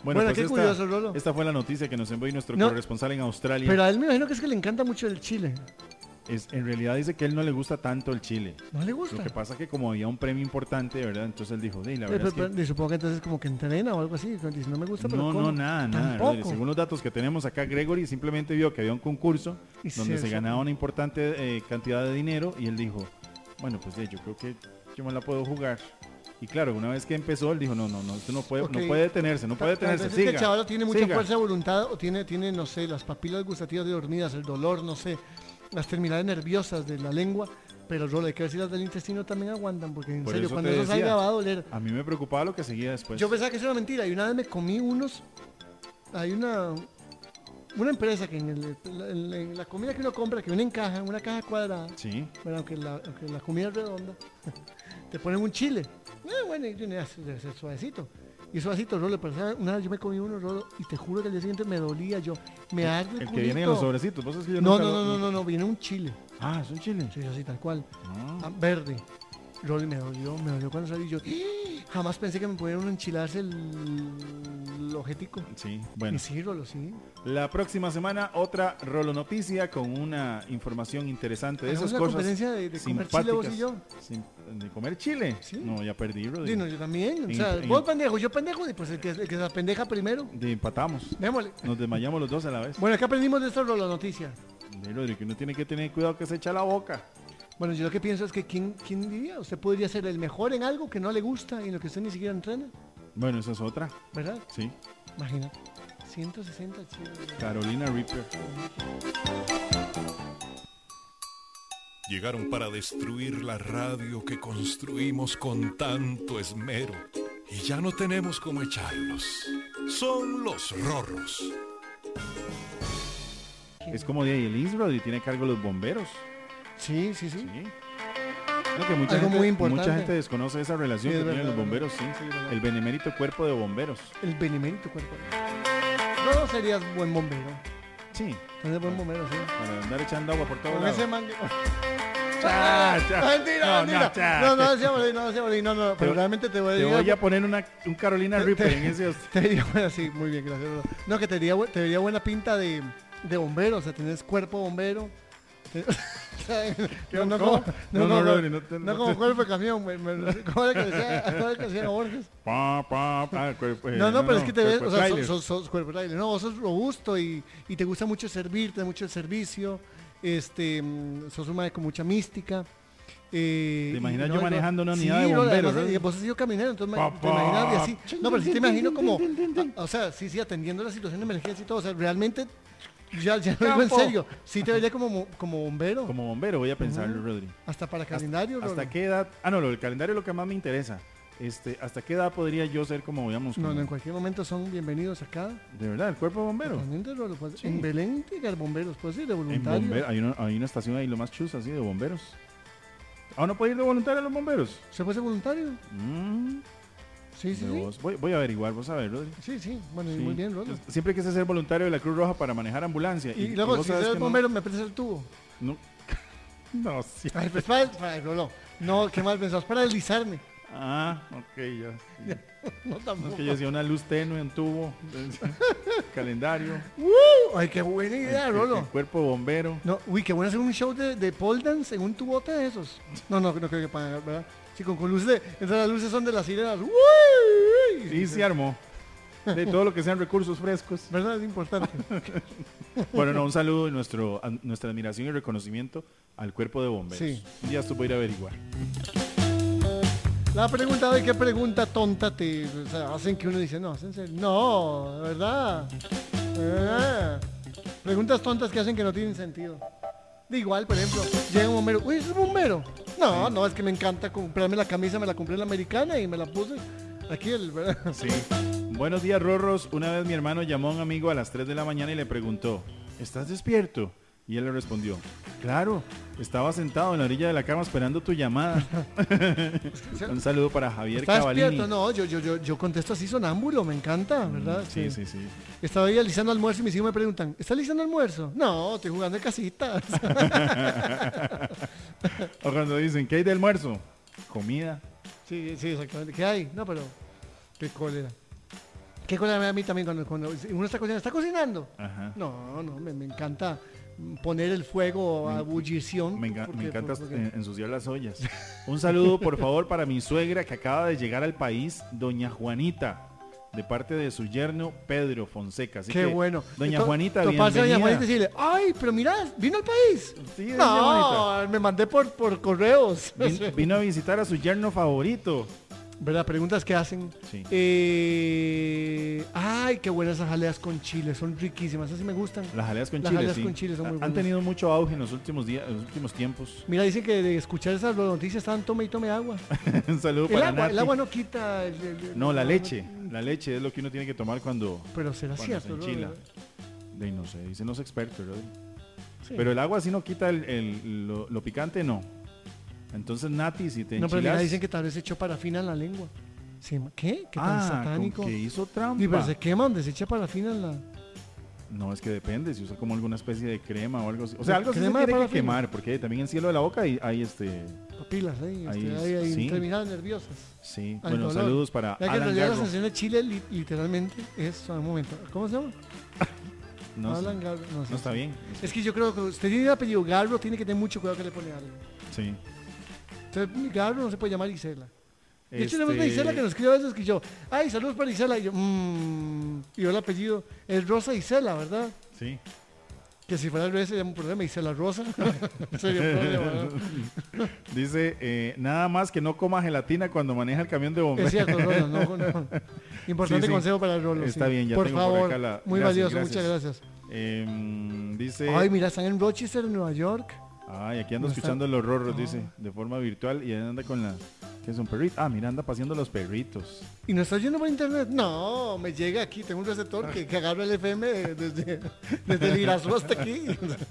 Speaker 3: Bueno,
Speaker 2: Bueno,
Speaker 3: pues
Speaker 2: qué
Speaker 3: esta,
Speaker 2: curioso, Rolo.
Speaker 3: esta fue la noticia que nos envió nuestro
Speaker 2: No,
Speaker 3: corresponsal en Australia.
Speaker 2: Pero a él me imagino que es que le encanta mucho el chile.
Speaker 3: Es, en realidad dice que a él no le gusta tanto el chile.
Speaker 2: No le gusta.
Speaker 3: Lo que pasa que como había un premio importante, ¿verdad? Entonces él dijo, sí, la
Speaker 2: Eh,
Speaker 3: verdad
Speaker 2: pero-
Speaker 3: es que...
Speaker 2: pero supongo que entonces como que entrena o algo así. Dice, no me gusta, pero
Speaker 3: No,
Speaker 2: como.
Speaker 3: no, nada, nada.
Speaker 2: Tampoco.
Speaker 3: Rodri. Según los datos que tenemos acá, Gregory simplemente vio que había un concurso
Speaker 2: Y
Speaker 3: donde
Speaker 2: sí,
Speaker 3: se
Speaker 2: eso-
Speaker 3: ganaba una importante eh, cantidad de dinero y él dijo, bueno, pues ya, yo creo que yo me la puedo jugar. Y claro, una vez que empezó, él dijo, no, no, no, esto no puede,
Speaker 2: Ok.
Speaker 3: no puede detenerse, no puede
Speaker 2: Tal- tal
Speaker 3: detenerse,
Speaker 2: vez es que
Speaker 3: siga,
Speaker 2: el chaval tiene mucha
Speaker 3: siga.
Speaker 2: fuerza de voluntad o tiene, tiene, no sé, las papilas gustativas dormidas, el dolor, no sé, las terminales nerviosas de la lengua, pero Rolo, hay que ver si las del intestino también aguantan, porque en
Speaker 3: Por
Speaker 2: serio,
Speaker 3: eso
Speaker 2: cuando
Speaker 3: te
Speaker 2: eso salga
Speaker 3: decía.
Speaker 2: va a doler.
Speaker 3: A mí me preocupaba lo que seguía después.
Speaker 2: Yo pensaba que eso era mentira y una vez me comí unos, hay una, una empresa que en, el- en- en la comida que uno compra, que viene en caja, en una caja cuadrada,
Speaker 3: Sí,
Speaker 2: bueno, aunque la, aunque la comida es redonda, te ponen un chile. Eh, bueno, y tiene debe ser suavecito. Y suavecito, Rolo, pero ¿sabes? Una vez yo me comí uno, Rolo, y te juro que al día siguiente me dolía yo. Me arde el
Speaker 3: el que viene en los
Speaker 2: culito.
Speaker 3: sobrecitos. ¿Vos sabés que yo
Speaker 2: No,
Speaker 3: nunca
Speaker 2: no,
Speaker 3: lo-
Speaker 2: no, no, no, no, viene un chile.
Speaker 3: Ah, es un chile.
Speaker 2: Sí, así, tal cual.
Speaker 3: Ah.
Speaker 2: Ah, verde. Rolo, y me dolió, me dolió cuando salí yo. ¡Ah! Jamás pensé que me pudieran enchilarse el, el ojetico.
Speaker 3: Sí,
Speaker 2: Y
Speaker 3: bueno.
Speaker 2: sí, Rolo, sí.
Speaker 3: La próxima semana otra Rolo Noticia con una información interesante de
Speaker 2: Hagamos
Speaker 3: esas
Speaker 2: una
Speaker 3: cosas
Speaker 2: competencia de, de comer chile vos y yo.
Speaker 3: Sim- ¿De comer chile?
Speaker 2: Sí.
Speaker 3: No, ya perdí, Rodri.
Speaker 2: Sí, no, yo también. O
Speaker 3: En-
Speaker 2: sea,
Speaker 3: en-
Speaker 2: vos pendejo, yo pendejo, y pues el que, el que se pendeja primero.
Speaker 3: De empatamos.
Speaker 2: Démosle.
Speaker 3: Nos desmayamos los dos a la vez.
Speaker 2: Bueno, ¿qué aprendimos de esto, Rolo, noticia?
Speaker 3: Sí, Rodri, que uno tiene que tener cuidado que se echa la boca.
Speaker 2: Bueno, yo lo que pienso es que ¿quién, quién diría? Usted podría ser el mejor en algo que no le gusta y en lo que usted ni siquiera entrena,
Speaker 3: Bueno, esa es otra.
Speaker 2: ¿verdad?
Speaker 3: Sí.
Speaker 2: Imagínate. ciento sesenta chiles.
Speaker 3: Carolina Reaper.
Speaker 1: Llegaron para destruir la radio que construimos con tanto esmero. Y ya no tenemos cómo echarlos. Son los rorros.
Speaker 3: Es como de ahí el Isro y tiene a cargo los bomberos.
Speaker 2: Sí, sí, sí.
Speaker 3: Sí. Creo que mucha
Speaker 2: Algo
Speaker 3: gente,
Speaker 2: muy importante.
Speaker 3: mucha gente desconoce esa relación
Speaker 2: Sí,
Speaker 3: que
Speaker 2: es
Speaker 3: tienen los
Speaker 2: verdad.
Speaker 3: bomberos, sí.
Speaker 2: Sí, es verdad.
Speaker 3: El benemérito cuerpo de bomberos.
Speaker 2: El benemérito cuerpo. No serías buen bombero.
Speaker 3: Sí.
Speaker 2: Serías buen bombero, sí.
Speaker 3: Para andar echando agua por todos
Speaker 2: Con
Speaker 3: lados.
Speaker 2: ese man...
Speaker 3: Cha, cha.
Speaker 2: No, mentira,
Speaker 3: No,
Speaker 2: mentira.
Speaker 3: no, cha.
Speaker 2: No, no, decíamos así, no, decíamos así, no, no, pero
Speaker 3: Te-
Speaker 2: realmente te voy a
Speaker 3: Te
Speaker 2: decir...
Speaker 3: voy a poner una, un Carolina
Speaker 2: Te-
Speaker 3: Reaper
Speaker 2: te-
Speaker 3: en ese.
Speaker 2: Te diría, bueno, sí, muy bien, gracias. Rolo. No, que te diría, bu- te diría buena pinta de, de bombero, o sea, tenés cuerpo bombero. Te- o sea, no, no,
Speaker 3: ¿Cómo?
Speaker 2: como, no,
Speaker 3: No, no,
Speaker 2: como-
Speaker 3: Rodri, no te-
Speaker 2: no
Speaker 3: no
Speaker 2: como
Speaker 3: te-
Speaker 2: cuerpo de camión, me- me- ¿cómo era que decía, cómo era que decía Borges?
Speaker 3: Pa, pa, pa, cuerpo, eh,
Speaker 2: No, no, pero es que te ves,
Speaker 3: cuerpo
Speaker 2: o sea,
Speaker 3: trailer.
Speaker 2: sos, sos, sos cuerpo trailer, no, vos sos robusto y, y te gusta mucho servir, te da mucho el servicio, este, mm, sos un mae con mucha mística. Eh,
Speaker 3: ¿Te imaginas
Speaker 2: y
Speaker 3: yo
Speaker 2: no,
Speaker 3: manejando una
Speaker 2: sí,
Speaker 3: unidad de
Speaker 2: no,
Speaker 3: bomberos,
Speaker 2: además,
Speaker 3: Rodri?
Speaker 2: y vos has sido caminero, entonces me- te
Speaker 3: Papá.
Speaker 2: imaginas y así. No, pero sí te imagino como, a- o sea, sí, sí, atendiendo la situación de emergencia y todo, o sea, realmente, ya, ya lo digo en
Speaker 3: Campo.
Speaker 2: serio, sí te vería como, mo- como bombero,
Speaker 3: Como bombero voy a pensarlo,
Speaker 2: Ujú.
Speaker 3: Rodri.
Speaker 2: hasta para
Speaker 3: Hasta-
Speaker 2: calendario.
Speaker 3: ¿Hasta,
Speaker 2: Rolo.
Speaker 3: qué edad? Ah, no, lo del calendario es lo que más me interesa. Este, ¿hasta qué edad podría yo ser como, digamos,
Speaker 2: No,
Speaker 3: como-
Speaker 2: no, en cualquier momento son bienvenidos acá.
Speaker 3: de verdad, el cuerpo de bombero?
Speaker 2: Totalmente, Rolo, pues,
Speaker 3: Sí.
Speaker 2: En Belén llegar bomberos, puedes ir de
Speaker 3: En
Speaker 2: voluntario.
Speaker 3: bombero, hay, una, hay una estación ahí, lo más chusa, así, de bomberos. ¿Ah, no puede ir de voluntario a los bomberos?
Speaker 2: ¿Se puede ser voluntario?
Speaker 3: Mm,
Speaker 2: Sí, sí,
Speaker 3: de
Speaker 2: sí.
Speaker 3: vos. Voy, voy a averiguar, vos a ver, Rodri.
Speaker 2: Sí, sí, bueno, y
Speaker 3: Sí.
Speaker 2: muy bien, Rolo.
Speaker 3: Siempre quise ser voluntario de la Cruz Roja para manejar ambulancia.
Speaker 2: Y, luego,
Speaker 3: vos
Speaker 2: si
Speaker 3: sabes
Speaker 2: eres
Speaker 3: que no-
Speaker 2: bombero, me prestas el tubo.
Speaker 3: No, no, sí.
Speaker 2: Ay, pues para, para, Rolo. No, ¿qué mal pensás? Para deslizarme.
Speaker 3: Ah, ok, ya. sí.
Speaker 2: No,
Speaker 3: No,
Speaker 2: tampoco.
Speaker 3: es que yo decía una luz tenue, un tubo, calendario,
Speaker 2: ¡Uh! Ay, qué buena idea,
Speaker 3: el,
Speaker 2: Rolo.
Speaker 3: el cuerpo bombero.
Speaker 2: No, uy, qué bueno hacer un show de, de pole dance en un tubote de esos. No, no, no creo que pagan, ¿verdad? Sí, con, con luces de... Entonces las luces son de las sirenas. ¡Uy!
Speaker 3: Sí, se armó. De todo lo que sean recursos frescos.
Speaker 2: ¿Verdad? Es importante.
Speaker 3: Bueno, no, un saludo y nuestro, a- nuestra admiración y reconocimiento al cuerpo de bomberos.
Speaker 2: Sí.
Speaker 3: Un día esto voy a ir a averiguar.
Speaker 2: La pregunta de qué pregunta tonta te o sea, hacen que uno dice, no, ¿es en serio? No, de verdad. Eh, preguntas tontas que hacen que no tienen sentido. De igual, por ejemplo, llega un bombero, uy, ¿es un bombero? No, no, es que me encanta comprarme la camisa, me la compré en la americana y me la puse aquí, el, ¿verdad?
Speaker 3: Sí. Buenos días, Rorros. Una vez mi hermano llamó a un amigo a las tres de la mañana y le preguntó, ¿estás despierto? Y él le respondió, claro, estaba sentado en la orilla de la cama esperando tu llamada. Un saludo para Javier
Speaker 2: ¿Estás
Speaker 3: Cavalini.
Speaker 2: despierto? No, yo, yo, yo, yo contesto así sonámbulo, me encanta, ¿verdad?
Speaker 3: Sí, sí, sí.
Speaker 2: Estaba ahí alisando almuerzo y mis hijos me preguntan, ¿estás alisando almuerzo? No, estoy jugando en casitas.
Speaker 3: O cuando dicen, ¿qué hay de almuerzo? Comida.
Speaker 2: Sí, sí, exactamente. ¿Qué hay? No, pero qué cólera. ¿Qué cosa me da a mí también cuando, cuando uno está cocinando? ¿Está cocinando?
Speaker 3: Ajá.
Speaker 2: No, no, me, me encanta poner el fuego a ebullición.
Speaker 3: Me, enga-
Speaker 2: porque-
Speaker 3: me encanta
Speaker 2: porque-
Speaker 3: eh, ensuciar las ollas. Un saludo, por favor, para mi suegra que acaba de llegar al país, doña Juanita, de parte de su yerno Pedro Fonseca. Así
Speaker 2: Qué
Speaker 3: que,
Speaker 2: bueno.
Speaker 3: Doña
Speaker 2: To-
Speaker 3: Juanita,
Speaker 2: toparse a
Speaker 3: bienvenida.
Speaker 2: doña Juanita y decirle, ay, pero mira, vino al país.
Speaker 3: Sí, doña
Speaker 2: No, me mandé por, por correos.
Speaker 3: Vin- vino a visitar a su yerno favorito.
Speaker 2: ¿Verdad? Preguntas que hacen.
Speaker 3: Sí.
Speaker 2: Eh, ay, qué buenas esas jaleas con chile, son riquísimas, así me gustan.
Speaker 3: Las jaleas con
Speaker 2: Las
Speaker 3: chile,
Speaker 2: jaleas
Speaker 3: sí.
Speaker 2: con chile son muy
Speaker 3: Han
Speaker 2: buenas.
Speaker 3: tenido mucho auge en los últimos días, en los últimos tiempos.
Speaker 2: Mira, dicen que de escuchar esas noticias están tome y tome agua.
Speaker 3: Un saludo
Speaker 2: El
Speaker 3: para
Speaker 2: agua,
Speaker 3: Nati.
Speaker 2: el agua no quita... el- el- el-
Speaker 3: No, la leche. La leche es lo que uno tiene que tomar cuando,
Speaker 2: Pero será
Speaker 3: cuando se
Speaker 2: cierto, ¿no?
Speaker 3: enchila. De no sé, dicen los expertos, ¿verdad?
Speaker 2: Sí.
Speaker 3: Pero el agua sí no quita el, el- lo, lo picante, no. Entonces, Nati, si te
Speaker 2: No, pero
Speaker 3: enchilas...
Speaker 2: mira, dicen que tal vez echó parafina en la lengua. Sí, ¿qué? ¿Qué tan
Speaker 3: ah,
Speaker 2: satánico?
Speaker 3: con que hizo trampa.
Speaker 2: Y pero se quema donde se echa parafina en la...
Speaker 3: No, es que depende, si usa como alguna especie de crema o algo así. O sea, algo así se
Speaker 2: ¿Crema de
Speaker 3: tiene que
Speaker 2: parafina?
Speaker 3: quemar, porque también en cielo de la boca hay, hay este...
Speaker 2: papilas ahí,
Speaker 3: Ahí
Speaker 2: este,
Speaker 3: es-
Speaker 2: ahí, ahí
Speaker 3: sí.
Speaker 2: terminadas nerviosas.
Speaker 3: Sí,
Speaker 2: Al
Speaker 3: bueno,
Speaker 2: dolor.
Speaker 3: saludos para
Speaker 2: Ya que en
Speaker 3: Alan
Speaker 2: realidad la
Speaker 3: Garro.
Speaker 2: sensación de chile li- literalmente es... Un momento, ¿cómo se llama?
Speaker 3: No,
Speaker 2: Alan Garro, no, sé.
Speaker 3: no está bien.
Speaker 2: Es que yo creo que usted tiene el apellido Garro, tiene que tener mucho cuidado que le pone algo.
Speaker 3: Sí.
Speaker 2: Entonces, Garro no se puede llamar Isela. De hecho, tenemos una
Speaker 3: Este,
Speaker 2: Isela que nos escribe a veces que yo, ay, saludos para Isela. Y yo, mmm, y yo el apellido es Rosa Isela, ¿verdad?
Speaker 3: Sí.
Speaker 2: Que si fuera al revés sería un problema, Isela Rosa. Sería un problema, ¿no?
Speaker 3: Dice, eh, nada más que no coma gelatina cuando maneja el camión de
Speaker 2: Es
Speaker 3: bomberos.
Speaker 2: cierto, Rolo, no, no. Importante
Speaker 3: Sí, sí.
Speaker 2: consejo para el Rolo.
Speaker 3: Está
Speaker 2: sí.
Speaker 3: bien, ya
Speaker 2: Por
Speaker 3: tengo por
Speaker 2: favor,
Speaker 3: acá la-
Speaker 2: muy
Speaker 3: gracias,
Speaker 2: valioso,
Speaker 3: gracias.
Speaker 2: muchas gracias.
Speaker 3: Em, dice,
Speaker 2: Ay, mira, están en Rochester, en Nueva York.
Speaker 3: ay, aquí ando
Speaker 2: no está-
Speaker 3: escuchando los rorros,
Speaker 2: Ah.
Speaker 3: dice, de forma virtual y ahí anda con la, ¿qué es un perrito? Ah, mira, anda paseando los perritos.
Speaker 2: ¿Y no está yendo por internet? No, me llega aquí, tengo un receptor que, que agarra el F M de- desde, desde el Irazú hasta aquí.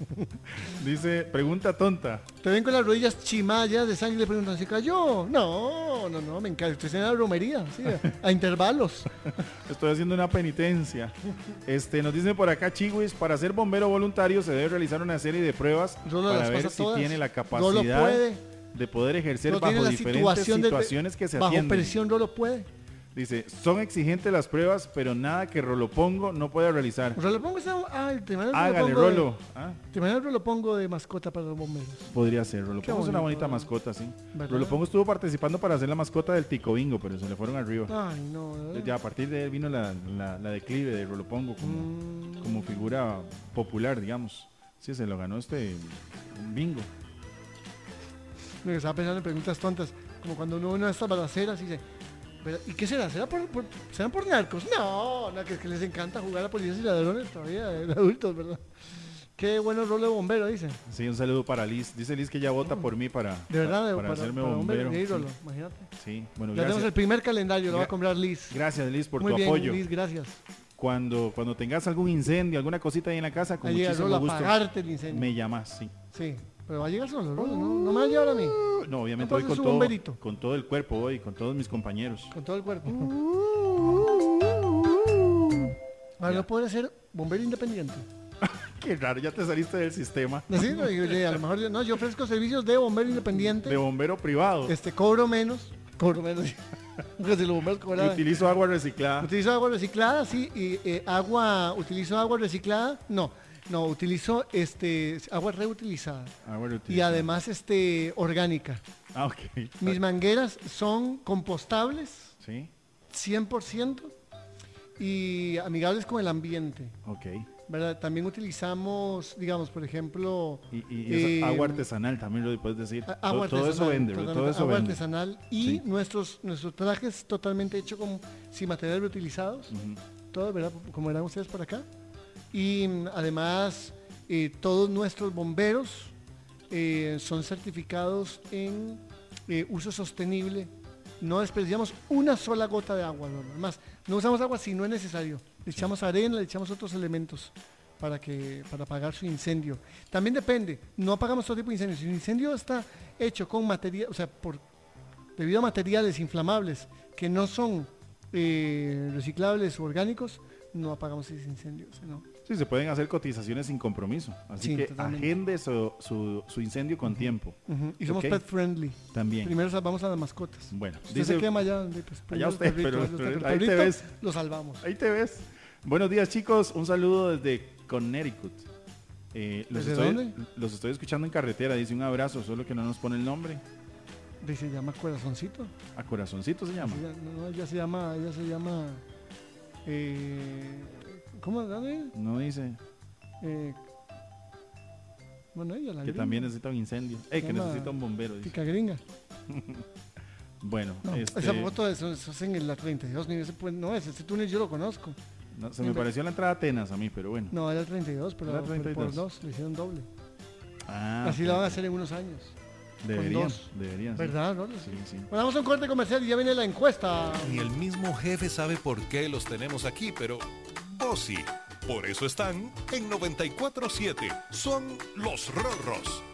Speaker 3: Dice, pregunta tonta.
Speaker 2: Te ven con las rodillas chimallas de sangre y le preguntan, ¿se cayó? No, no, no, me encanta. Estoy haciendo la romería, sí, a, a intervalos.
Speaker 3: Estoy haciendo una penitencia. Este, nos dicen por acá, Chihuis, para ser bombero voluntario se debe realizar una serie de pruebas
Speaker 2: Rolo
Speaker 3: para
Speaker 2: las
Speaker 3: ver
Speaker 2: pasa
Speaker 3: si
Speaker 2: todas.
Speaker 3: tiene la
Speaker 2: Rolo
Speaker 3: capacidad
Speaker 2: puede.
Speaker 3: de poder ejercer
Speaker 2: No tiene
Speaker 3: bajo
Speaker 2: la
Speaker 3: diferentes
Speaker 2: situación de-
Speaker 3: situaciones que se
Speaker 2: Bajo
Speaker 3: atienden.
Speaker 2: presión no lo puede.
Speaker 3: Dice, son exigentes las pruebas, pero nada que Rolopongo no pueda realizar.
Speaker 2: Rolopongo está... Ah, te imaginas
Speaker 3: Hágale,
Speaker 2: Rolopongo de-
Speaker 3: Rolo. Ah,
Speaker 2: Te imaginas Rolopongo de mascota para los bomberos.
Speaker 3: podría ser, Rolopongo
Speaker 2: Qué
Speaker 3: es una
Speaker 2: bonito.
Speaker 3: bonita mascota, sí.
Speaker 2: ¿Verdad?
Speaker 3: Rolopongo estuvo participando para ser la mascota del Tico Bingo, pero se le fueron arriba.
Speaker 2: Ay, no. ¿verdad?
Speaker 3: Ya a partir de él vino la, la- la declive de Rolopongo como,
Speaker 2: Mm.
Speaker 3: como figura popular, digamos. Sí, se lo ganó este bingo.
Speaker 2: Me estaba pensando en preguntas tontas, como cuando uno ve una de estas balaceras y dice, "¿Verdad? ¿y qué será? ¿Será por, por- ¿Serán por narcos? No, no, que es que les encanta jugar a policías y ladrones todavía, de adultos, ¿verdad? Qué bueno rol de bombero, dice.
Speaker 3: Sí, un saludo para Liz. Dice Liz que ya vota por mí para,
Speaker 2: De verdad, de-
Speaker 3: para,
Speaker 2: para,
Speaker 3: hacerme
Speaker 2: para
Speaker 3: bombero.
Speaker 2: bombero. Sí,
Speaker 3: Sí,
Speaker 2: Rolo, imagínate.
Speaker 3: sí, bueno,
Speaker 2: Ya tenemos el
Speaker 3: gracias.
Speaker 2: primer calendario, lo va a
Speaker 3: Gra-
Speaker 2: comprar Liz.
Speaker 3: Gracias, Liz, por
Speaker 2: Muy
Speaker 3: tu
Speaker 2: bien,
Speaker 3: apoyo.
Speaker 2: Liz, gracias.
Speaker 3: Cuando, cuando tengas algún incendio, alguna cosita ahí en la casa, con
Speaker 2: Ahí llega
Speaker 3: muchísimo
Speaker 2: Rolo a
Speaker 3: gusto,
Speaker 2: apagarte el incendio.
Speaker 3: me llamas, sí.
Speaker 2: Sí, pero va a llegar solo, Rolo, ¿no? No me va a llevar a mí,
Speaker 3: No, obviamente
Speaker 2: No
Speaker 3: voy
Speaker 2: pases
Speaker 3: con
Speaker 2: su
Speaker 3: todo,
Speaker 2: bomberito.
Speaker 3: con todo el cuerpo hoy, con todos mis compañeros.
Speaker 2: con todo el cuerpo. Ahora no podré ser bombero independiente.
Speaker 3: Qué raro, ya te saliste del sistema
Speaker 2: Así, no, yo- yo- a lo mejor yo, no, yo ofrezco servicios de bombero independiente.
Speaker 3: de bombero privado.
Speaker 2: Este, cobro menos. Cobro menos. Porque si los bomberos
Speaker 3: Y
Speaker 2: cobraban.
Speaker 3: utilizo agua reciclada.
Speaker 2: Utilizo agua reciclada, sí. Y eh, agua, utilizo agua reciclada. No, no, utilizo este, agua reutilizada.
Speaker 3: Agua
Speaker 2: Y
Speaker 3: reutilizada.
Speaker 2: además este, orgánica.
Speaker 3: Ah, ok.
Speaker 2: Mis mangueras son compostables,
Speaker 3: Sí,
Speaker 2: cien por ciento. Y amigables con el ambiente.
Speaker 3: ok.
Speaker 2: ¿Verdad? También utilizamos, digamos, por ejemplo...
Speaker 3: Y, y- y es
Speaker 2: eh,
Speaker 3: agua artesanal también lo puedes decir.
Speaker 2: a-
Speaker 3: todo,
Speaker 2: Agua
Speaker 3: todo eso
Speaker 2: artesanal,
Speaker 3: vende, bro,
Speaker 2: totalmente,
Speaker 3: todo eso
Speaker 2: agua
Speaker 3: vende.
Speaker 2: artesanal y
Speaker 3: Sí.
Speaker 2: nuestros nuestros trajes totalmente hechos con sin materiales reutilizados,
Speaker 3: Ujú.
Speaker 2: todo, ¿verdad? Como verán ustedes por acá. Y mm, además eh, todos nuestros bomberos eh, son certificados en eh, uso sostenible. No desperdiciamos una sola gota de agua, ¿no? Además, no usamos agua si no es necesario. Le echamos arena, le echamos otros elementos para que para apagar su incendio. También depende, no apagamos todo tipo de incendios. Si el incendio está hecho con material, o sea, por debido a materiales inflamables que no son eh, reciclables o orgánicos, no apagamos ese incendio, ¿no?
Speaker 3: Sí, se pueden hacer cotizaciones sin compromiso. Así
Speaker 2: Sí,
Speaker 3: que
Speaker 2: totalmente.
Speaker 3: agende su, su, su incendio con tiempo.
Speaker 2: Ujú. Y somos
Speaker 3: Ok.
Speaker 2: pet friendly.
Speaker 3: También.
Speaker 2: Primero salvamos a las mascotas.
Speaker 3: Bueno,
Speaker 2: Usted
Speaker 3: dice,
Speaker 2: se quema ya. Pues, primero
Speaker 3: usted,
Speaker 2: el perrito,
Speaker 3: pero-
Speaker 2: usted,
Speaker 3: pero
Speaker 2: el
Speaker 3: ahí te
Speaker 2: perrito
Speaker 3: ves.
Speaker 2: Lo salvamos.
Speaker 3: ahí te ves. Buenos días, chicos. Un saludo desde Connecticut. Eh, los,
Speaker 2: ¿Desde
Speaker 3: estoy,
Speaker 2: dónde?
Speaker 3: los estoy escuchando en carretera. Dice un abrazo, solo que no nos pone el nombre.
Speaker 2: Dice, se llama Corazoncito.
Speaker 3: A Corazoncito se llama.
Speaker 2: Ella, no, no, ella se llama, ella se llama, eh, ¿cómo? ¿Dónde?
Speaker 3: No dice
Speaker 2: Eh, bueno, ella, la
Speaker 3: que
Speaker 2: gringa,
Speaker 3: también necesita un incendio. Eh, que
Speaker 2: llama
Speaker 3: necesita un bombero. Dice.
Speaker 2: tica gringa.
Speaker 3: Bueno,
Speaker 2: No,
Speaker 3: este,
Speaker 2: esa foto de eso, eso es en la treinta y dos, ni ese, pues, no, ese, ese túnel yo lo conozco.
Speaker 3: no, se me pareció la entrada a Atenas a mí, pero bueno.
Speaker 2: No, era el treinta y dos, pero
Speaker 3: Era
Speaker 2: por-
Speaker 3: treinta y
Speaker 2: por
Speaker 3: dos.
Speaker 2: dos, le hicieron doble.
Speaker 3: Ah,
Speaker 2: Así
Speaker 3: ok.
Speaker 2: la van a hacer en unos años.
Speaker 3: Deberían,
Speaker 2: dos.
Speaker 3: deberían. sí.
Speaker 2: ¿Verdad, no?
Speaker 3: Sí, sí.
Speaker 2: Bueno, vamos a un corte comercial y ya viene la encuesta.
Speaker 1: Ni el mismo jefe sabe por qué los tenemos aquí, pero vos sí. Por eso están en noventa y cuatro siete. Son los Rorros.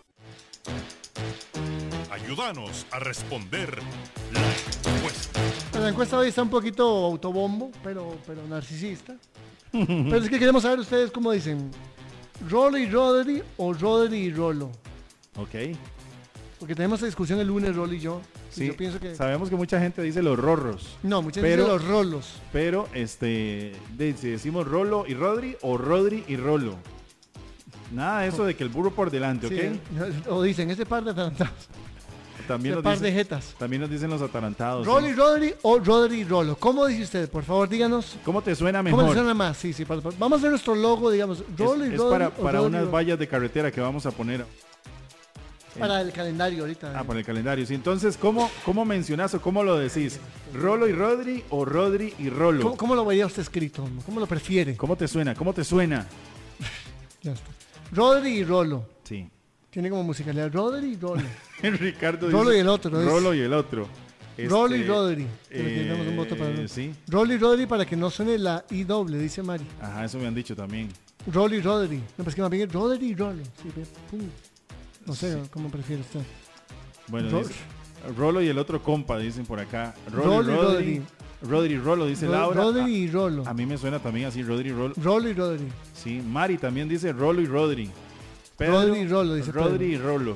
Speaker 1: Ayúdanos a responder la encuesta.
Speaker 2: La encuesta hoy está un poquito autobombo, pero, pero narcisista. Pero es que queremos saber ustedes cómo dicen, ¿Rolo y Rodri o Rodri y Rolo?
Speaker 3: Ok.
Speaker 2: Porque tenemos esa discusión el lunes, Rolo y yo. Y
Speaker 3: Sí,
Speaker 2: yo pienso que...
Speaker 3: sabemos que mucha gente dice los rorros,
Speaker 2: No, muchas
Speaker 3: pero-
Speaker 2: veces los rolos.
Speaker 3: pero este, de- si decimos Rolo y Rodri o Rodri y Rolo. Nada de eso de que el burro por delante, ¿ok?
Speaker 2: Sí, o dicen, ese par de atarantados,
Speaker 3: También,
Speaker 2: ese
Speaker 3: nos
Speaker 2: par de
Speaker 3: dicen,
Speaker 2: jetas.
Speaker 3: también nos dicen los atarantados.
Speaker 2: ¿Rolo
Speaker 3: ¿sí?
Speaker 2: y Rodri o Rodri y Rolo? ¿Cómo dice usted? Por favor, díganos.
Speaker 3: ¿Cómo te suena
Speaker 2: ¿Cómo
Speaker 3: mejor?
Speaker 2: le suena más? Sí, sí, por favor. Vamos a hacer nuestro logo, digamos,
Speaker 3: Es,
Speaker 2: Rolo y
Speaker 3: es
Speaker 2: Rodri
Speaker 3: para,
Speaker 2: o
Speaker 3: para
Speaker 2: Rodri y
Speaker 3: unas
Speaker 2: Rolo.
Speaker 3: vallas de carretera que vamos a poner.
Speaker 2: Para el calendario ahorita.
Speaker 3: Ah, para el calendario. Sí, entonces, ¿cómo, cómo mencionás o cómo lo decís? ¿Rolo y Rodri o Rodri y Rolo?
Speaker 2: ¿Cómo, cómo lo vería usted escrito? ¿Cómo lo prefiere?
Speaker 3: ¿Cómo te suena? ¿Cómo te suena?
Speaker 2: Ya está. Rodri y Rolo.
Speaker 3: Sí.
Speaker 2: Tiene como musicalidad Rodri y Rolo.
Speaker 3: Ricardo
Speaker 2: Rolo
Speaker 3: dice,
Speaker 2: y el otro, es-
Speaker 3: Rolo y el otro. Este,
Speaker 2: Rolo y Rodri.
Speaker 3: eh,
Speaker 2: Pero que damos un voto para Rolo.
Speaker 3: sí.
Speaker 2: Rolo y Rodri para que no suene la I doble, dice Mari.
Speaker 3: Ajá, eso me han dicho también.
Speaker 2: Rolo y Rodri. No, pues que más bien es Rodri y Rolo. Sí, ve, pum. No sé cómo prefiere usted.
Speaker 3: Bueno,
Speaker 2: Ro-
Speaker 3: dice, Rolo y el otro compa, dicen por acá.
Speaker 2: Rolo
Speaker 3: Rolo
Speaker 2: y
Speaker 3: y Rodri.
Speaker 2: Rodri.
Speaker 3: Rodri y Rolo, dice
Speaker 2: Ro-
Speaker 3: Laura.
Speaker 2: Rodri y Rolo.
Speaker 3: A, a mí me suena también así, Rodri y Rolo.
Speaker 2: Rolo y Rodri.
Speaker 3: Sí, Mari también dice Rolo y Rodri.
Speaker 2: Rodri y Rolo, dice
Speaker 3: Rodri
Speaker 2: Pedro.
Speaker 3: y Rolo.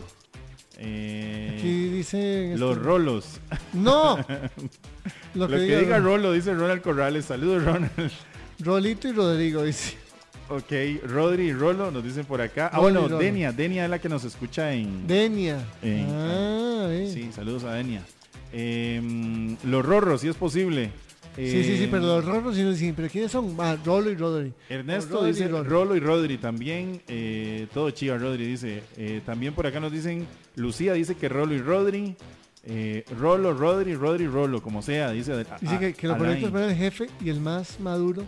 Speaker 3: Eh,
Speaker 2: Aquí dice...
Speaker 3: los
Speaker 2: este-
Speaker 3: rolos.
Speaker 2: ¡No! Lo
Speaker 3: Lo
Speaker 2: que,
Speaker 3: que
Speaker 2: diga,
Speaker 3: diga Rolo, dice Ronald Corrales. Saludos, Ronald.
Speaker 2: Rolito y Rodrigo, dice.
Speaker 3: Ok, Rodri y Rolo nos dicen por acá. Ah,
Speaker 2: Rodri y
Speaker 3: bueno,
Speaker 2: Rolo.
Speaker 3: Denia. Denia es la que nos escucha en...
Speaker 2: Denia.
Speaker 3: en-
Speaker 2: ah, bien.
Speaker 3: Sí, saludos a Denia. Eh, los rorros, si es posible.
Speaker 2: Sí, sí, sí,
Speaker 3: Eh,
Speaker 2: pero los rolos sí, sí, pero ¿quiénes son? Ah, Rolo y Rodri.
Speaker 3: Ernesto
Speaker 2: O Rodri
Speaker 3: dice
Speaker 2: y Rolo.
Speaker 3: Rolo y Rodri también. Eh, todo chiva, Rodri dice. Eh, también por acá nos dicen, Lucía dice que Rolo y Rodri. Eh, Rolo, Rodri, Rodri, Rolo, como sea, dice. a-
Speaker 2: Dice que, que lo
Speaker 3: Alain.
Speaker 2: correcto es poner el jefe y el más maduro.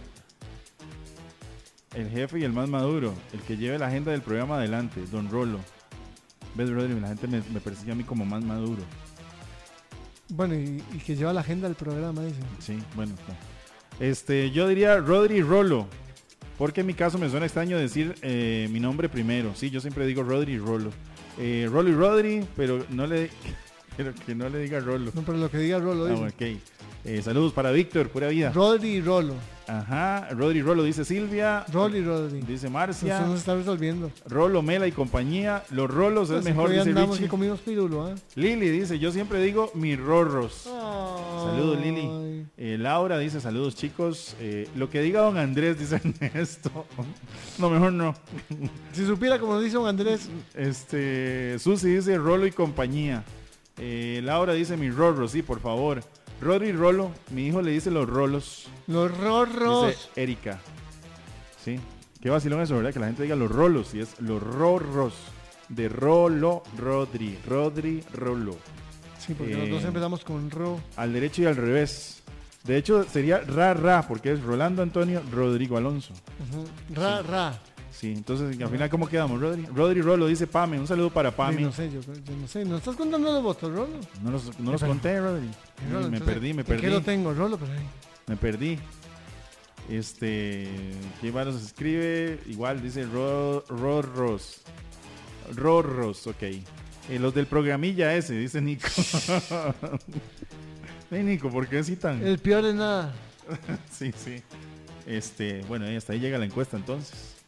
Speaker 3: El jefe y el más maduro, el que lleve la agenda del programa adelante, Don Rolo. ¿Ves, Rodri? La gente me, me persigue a mí como más maduro.
Speaker 2: Bueno, y, y que lleva la agenda del programa, dice.
Speaker 3: Sí, bueno. no. Este, yo diría Rodri y Rolo. Porque en mi caso me suena extraño decir eh, mi nombre primero. Sí, yo siempre digo Rodri y Rolo. Eh, Rolo y Rodri, pero no le pero que no le diga Rolo.
Speaker 2: No, pero lo que diga Rolo,
Speaker 3: Ah,
Speaker 2: dice.
Speaker 3: ok. Eh, saludos para Víctor, pura vida.
Speaker 2: Rodri y Rolo.
Speaker 3: Ajá, Rodri y Rolo, dice Silvia.
Speaker 2: Rolo y Rodri.
Speaker 3: Dice
Speaker 2: Eso
Speaker 3: Marcia.
Speaker 2: no se está resolviendo.
Speaker 3: Rolo, Mela y compañía. Los rolos es
Speaker 2: Así
Speaker 3: mejor,
Speaker 2: que hoy
Speaker 3: dice
Speaker 2: andamos
Speaker 3: Richie.
Speaker 2: que comimos pirulo, ¿ah?
Speaker 3: Lili dice, yo siempre digo mis rorros. Saludos, Lili.
Speaker 2: Ay.
Speaker 3: Eh, Laura dice, saludos, chicos. Eh, lo que diga don Andrés, dice Ernesto. No, mejor no.
Speaker 2: Si supiera como dice don Andrés,
Speaker 3: Este, Susi dice Rolo y compañía. Eh, Laura dice mis rorros, sí, por favor. Rodri y Rolo, mi hijo le dice los rolos.
Speaker 2: los rorros.
Speaker 3: Dice Erika. Sí. Qué vacilón eso, ¿verdad? Que la gente diga los rolos y es los rorros. De Rolo, Rodri. Rodri, Rolo.
Speaker 2: Sí, porque
Speaker 3: Eh,
Speaker 2: los dos empezamos con ro.
Speaker 3: Al derecho y al revés. De hecho, sería Ra Ra, porque es Rolando Antonio Rodrigo Alonso.
Speaker 2: Ujú. Ra, ra.
Speaker 3: Sí, entonces al final, ¿cómo quedamos, Rodri? Rodri Rolo dice Pame. Un saludo para
Speaker 2: Sí,
Speaker 3: Pame.
Speaker 2: no sé, yo, yo no sé. ¿No estás contando los votos, Rolo?
Speaker 3: No los, no los
Speaker 2: Pero-
Speaker 3: conté, Rodri.
Speaker 2: Rolo,
Speaker 3: me
Speaker 2: entonces,
Speaker 3: perdí, me
Speaker 2: ¿en qué
Speaker 3: perdí.
Speaker 2: lo tengo, Rolo? Pero ahí.
Speaker 3: Me perdí. Este. ¿Qué más nos escribe? Igual dice Ro- Rorros. Rorros, ok. Eh, los del programilla ese, dice Nico. Hey, Nico, ¿por qué así tan?
Speaker 2: El peor de nada.
Speaker 3: Sí, sí. Este, bueno, ahí hasta ahí llega la encuesta entonces.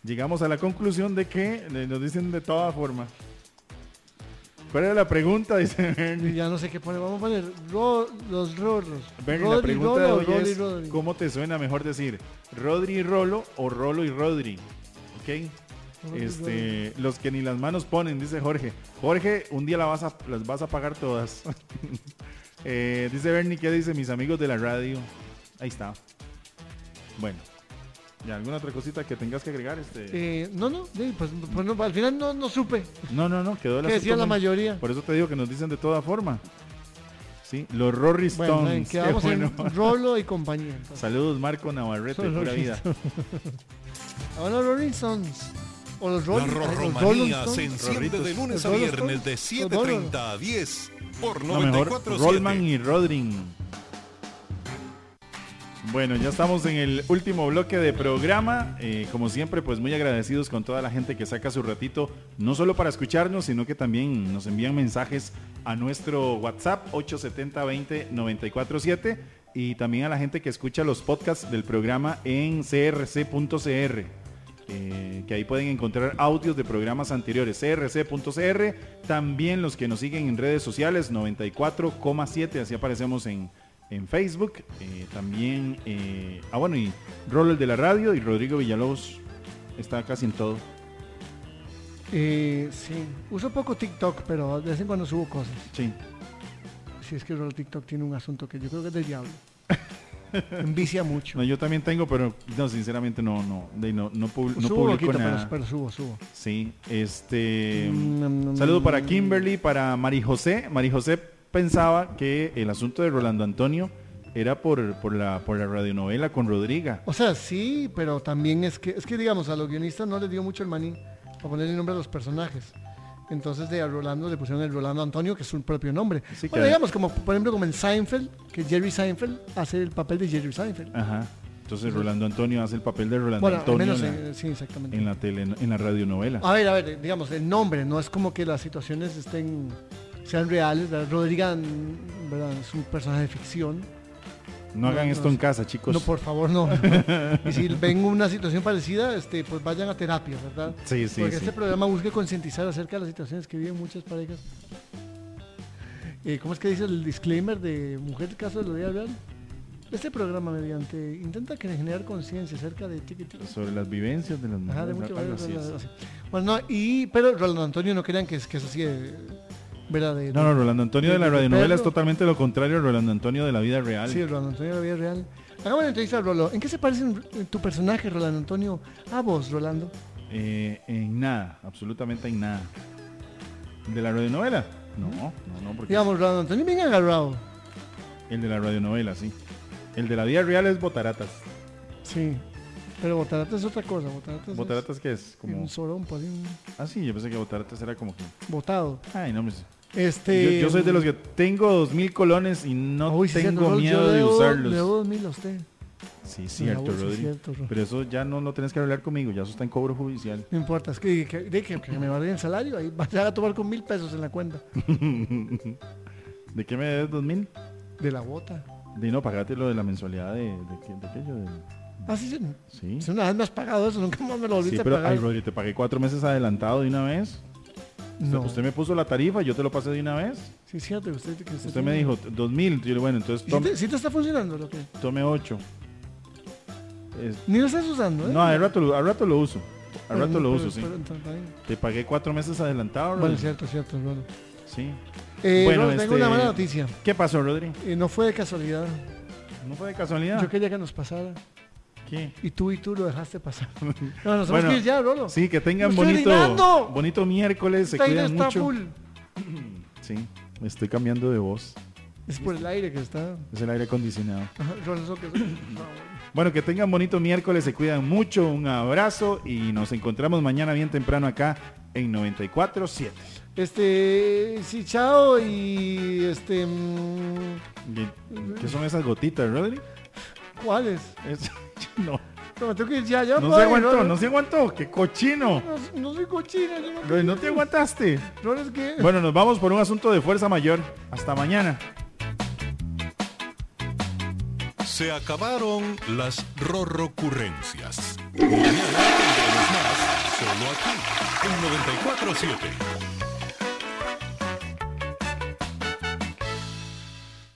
Speaker 3: llegamos a la conclusión de que eh, nos dicen de toda forma. ¿Cuál era la pregunta? Dice Bernie.
Speaker 2: Ya no sé qué poner. Vamos a poner ro, los rolos.
Speaker 3: Bernie, la
Speaker 2: Rodri,
Speaker 3: pregunta
Speaker 2: Rolo,
Speaker 3: de hoy
Speaker 2: Rodri,
Speaker 3: es,
Speaker 2: Rodri.
Speaker 3: ¿cómo te suena mejor decir Rodri y Rolo o Rolo y Rodri? ¿Ok?
Speaker 2: Rodri,
Speaker 3: Este, los que ni las manos ponen, dice Jorge. Jorge, un día la vas a, las vas a pagar todas. eh, dice Bernie, ¿qué dice mis amigos de la radio? Ahí está. Bueno. ¿Y alguna otra cosita que tengas que agregar? Este?
Speaker 2: Eh, no, no, sí, pues, pues no, al final no, no supe.
Speaker 3: No, no, no, quedó el
Speaker 2: ¿Qué decía
Speaker 3: asunto
Speaker 2: la
Speaker 3: muy-
Speaker 2: mayoría?
Speaker 3: Por eso te digo que nos dicen de toda forma. Sí, los Rory
Speaker 2: Bueno,
Speaker 3: Stones.
Speaker 2: ahí
Speaker 3: qué
Speaker 2: quedamos
Speaker 3: bueno.
Speaker 2: en Rolo y compañía. entonces.
Speaker 3: Saludos, Marco Navarrete,
Speaker 2: Son
Speaker 3: pura
Speaker 2: los
Speaker 3: vida.
Speaker 2: Ahora los Rolling Stones. O los
Speaker 1: La
Speaker 2: Rolling los Rolling
Speaker 1: Rorromanía
Speaker 2: Stones.
Speaker 1: se enciende
Speaker 3: Rorritos.
Speaker 1: de lunes
Speaker 2: Los
Speaker 1: a
Speaker 2: Rolling
Speaker 1: viernes
Speaker 2: Stones.
Speaker 1: de
Speaker 2: Los
Speaker 1: siete treinta a diez por
Speaker 3: No,
Speaker 1: noventa y
Speaker 3: mejor
Speaker 1: cuatro
Speaker 3: Rollman
Speaker 1: siete.
Speaker 3: y Rodring. Bueno, ya estamos en el último bloque de programa. Eh, como siempre, pues muy agradecidos con toda la gente que saca su ratito, no solo para escucharnos, sino que también nos envían mensajes a nuestro WhatsApp ocho siete cero, dos cero, nueve cuatro siete y también a la gente que escucha los podcasts del programa en c r c punto c r. Eh, que ahí pueden encontrar audios de programas anteriores, c r c punto c r. También los que nos siguen en redes sociales, noventa y cuatro coma siete, así aparecemos en, en Facebook. Eh, también, eh, ah bueno, y Rolo el de la radio y Rodrigo Villalobos está casi en todo.
Speaker 2: Eh, sí, uso poco TikTok, pero de vez en cuando subo cosas.
Speaker 3: Sí.
Speaker 2: Si es que el TikTok tiene un asunto que yo creo que es del diablo. Envicia mucho.
Speaker 3: No, yo también tengo, pero no, sinceramente no, no, de- no, no, pub- no
Speaker 2: subo
Speaker 3: publico
Speaker 2: poquito,
Speaker 3: nada.
Speaker 2: pero, pero subo, subo.
Speaker 3: Sí, este...
Speaker 2: Mm,
Speaker 3: Saludo para Kimberly, para Mari José. Mari José pensaba que el asunto de Rolando Antonio era por, por, la, por la radionovela con Rodriga.
Speaker 2: O sea, sí, pero también es que, es que digamos, a los guionistas no les dio mucho el maní para poner el nombre a los personajes. Entonces de a Rolando le pusieron el Rolando Antonio, que es su propio nombre.
Speaker 3: Sí,
Speaker 2: bueno,
Speaker 3: que-
Speaker 2: digamos, como por ejemplo como en Seinfeld, que Jerry Seinfeld hace el papel de Jerry Seinfeld.
Speaker 3: Ajá. Entonces Rolando Antonio hace el papel de Rolando
Speaker 2: Bueno, al
Speaker 3: Antonio
Speaker 2: menos
Speaker 3: en, la,
Speaker 2: en- sí, exactamente.
Speaker 3: en la tele, en la radionovela.
Speaker 2: A ver, a ver, digamos, el nombre, no es como que las situaciones estén, sean reales, ¿verdad? Rodriga, ¿verdad? Es un personaje de ficción.
Speaker 3: No hagan
Speaker 2: no,
Speaker 3: esto
Speaker 2: no,
Speaker 3: en casa, chicos.
Speaker 2: No, por favor, no. Y si ven una situación parecida, este, pues vayan a terapia, ¿verdad?
Speaker 3: Sí, sí,
Speaker 2: Porque
Speaker 3: sí.
Speaker 2: este programa busca concientizar acerca de las situaciones que viven muchas parejas. Eh, ¿Cómo es que dice el disclaimer de Mujer Caso de la Vida Real? Este programa mediante intenta que generar conciencia acerca de chiquititos.
Speaker 3: Sobre las vivencias de las
Speaker 2: Ajá, de
Speaker 3: mujeres.
Speaker 2: mucho
Speaker 3: algo así es.
Speaker 2: así. Bueno, no, y pero Rolando Antonio no crean que es que es así de, ¿verdad? De-
Speaker 3: No, no, Rolando Antonio de,
Speaker 2: de-
Speaker 3: la
Speaker 2: de
Speaker 3: radionovela es
Speaker 2: perro.
Speaker 3: totalmente lo contrario a Rolando Antonio de la vida real.
Speaker 2: Sí, Rolando Antonio de la vida real. Hagamos una entrevista a Rolo. ¿En qué se parece tu personaje, Rolando Antonio, a vos, Rolando?
Speaker 3: Eh, en nada, absolutamente en nada. ¿De la radionovela? No, no, no, porque
Speaker 2: Digamos, Rolando Antonio bien agarrado.
Speaker 3: el de la radionovela, sí. El de la vida real es Botaratas.
Speaker 2: Sí. Pero Botarata es otra cosa. Botarata es
Speaker 3: ¿Botaratas qué es? Como...
Speaker 2: un sorón, pues, un
Speaker 3: Ah, sí, yo pensé que Botaratas era como que...
Speaker 2: botado.
Speaker 3: Ay, no, me...
Speaker 2: Este...
Speaker 3: yo, yo soy de los que tengo dos mil colones y no
Speaker 2: Uy, sí,
Speaker 3: tengo
Speaker 2: cierto, Rol, yo
Speaker 3: miedo de
Speaker 2: debo-
Speaker 3: usarlos.
Speaker 2: Le debo dos mil a usted.
Speaker 3: Sí,
Speaker 2: Me
Speaker 3: cierto,
Speaker 2: la uso,
Speaker 3: Rodri.
Speaker 2: cierto, Ro.
Speaker 3: Pero eso ya no lo tenés que hablar conmigo, ya eso está en cobro judicial.
Speaker 2: No importa, es que, que, de que, que me vayan el salario, ahí vaya a tomar con mil pesos en la cuenta.
Speaker 3: ¿De qué me debes dos mil?
Speaker 2: De la bota.
Speaker 3: De no, pagate lo de la mensualidad de, de, qué- de aquello. De...
Speaker 2: Ah, sí, sí.
Speaker 3: Sí.
Speaker 2: Si una vez me has pagado eso, nunca más me lo volviste
Speaker 3: Sí,
Speaker 2: a
Speaker 3: pero,
Speaker 2: pagar.
Speaker 3: ay, Rodri, te pagué cuatro meses adelantado de una vez.
Speaker 2: no.
Speaker 3: Usted me puso la tarifa, yo te lo pasé de una vez.
Speaker 2: Sí, es cierto que usted... Que usted,
Speaker 3: Usted me dijo dos mil. Yo le bueno, entonces
Speaker 2: ¿Sí
Speaker 3: tome,
Speaker 2: te, sí te está funcionando lo que?
Speaker 3: tome ocho. Es-
Speaker 2: Ni lo estás usando, ¿eh?
Speaker 3: no, al rato, lo- al rato lo uso. Al
Speaker 2: Bueno,
Speaker 3: rato lo
Speaker 2: pero-
Speaker 3: uso, sí.
Speaker 2: pero- entonces, está bien.
Speaker 3: Te pagué cuatro meses adelantado,
Speaker 2: Bueno,
Speaker 3: Rodri.
Speaker 2: cierto, cierto, Rolo.
Speaker 3: Sí.
Speaker 2: Eh,
Speaker 3: Bueno,
Speaker 2: Rolo, tengo
Speaker 3: este-
Speaker 2: una mala noticia.
Speaker 3: ¿Qué pasó, Rodri?
Speaker 2: Eh, no fue de casualidad.
Speaker 3: ¿No fue de casualidad?
Speaker 2: Yo quería que nos pasara.
Speaker 3: ¿Qué?
Speaker 2: Y tú y tú lo dejaste pasar. No, nos tenemos
Speaker 3: Bueno,
Speaker 2: que ir ya, Rolo.
Speaker 3: Sí, que tengan
Speaker 2: ¡Me estoy
Speaker 3: bonito,
Speaker 2: orinando!
Speaker 3: bonito miércoles, se
Speaker 2: Esta aire
Speaker 3: cuidan
Speaker 2: está
Speaker 3: mucho.
Speaker 2: full.
Speaker 3: Sí, me estoy cambiando de voz.
Speaker 2: Es por el aire que está.
Speaker 3: Es el aire acondicionado.
Speaker 2: Ajá, Rolo, eso que... No, bueno.
Speaker 3: Bueno, que tengan bonito miércoles, se cuidan mucho, un abrazo y nos encontramos mañana bien temprano acá en noventa y cuatro punto siete.
Speaker 2: Este, sí, chao y este, mm,
Speaker 3: ¿Qué son esas gotitas, Rodri?
Speaker 2: ¿cuáles?
Speaker 3: Es- no,
Speaker 2: No, me tengo que ir ya, ya
Speaker 3: no
Speaker 2: puedo
Speaker 3: se
Speaker 2: ir,
Speaker 3: aguantó,
Speaker 2: Rolo.
Speaker 3: no se aguantó, qué cochino.
Speaker 2: No, no soy cochina, yo no,
Speaker 3: Rodri, no te aguantaste.
Speaker 2: Rolo, es que...
Speaker 3: Bueno, nos vamos por un asunto de fuerza mayor. Hasta mañana.
Speaker 1: Se acabaron las rorrocurrencias. Mañana tendremos más solo aquí, en noventa y cuatro siete.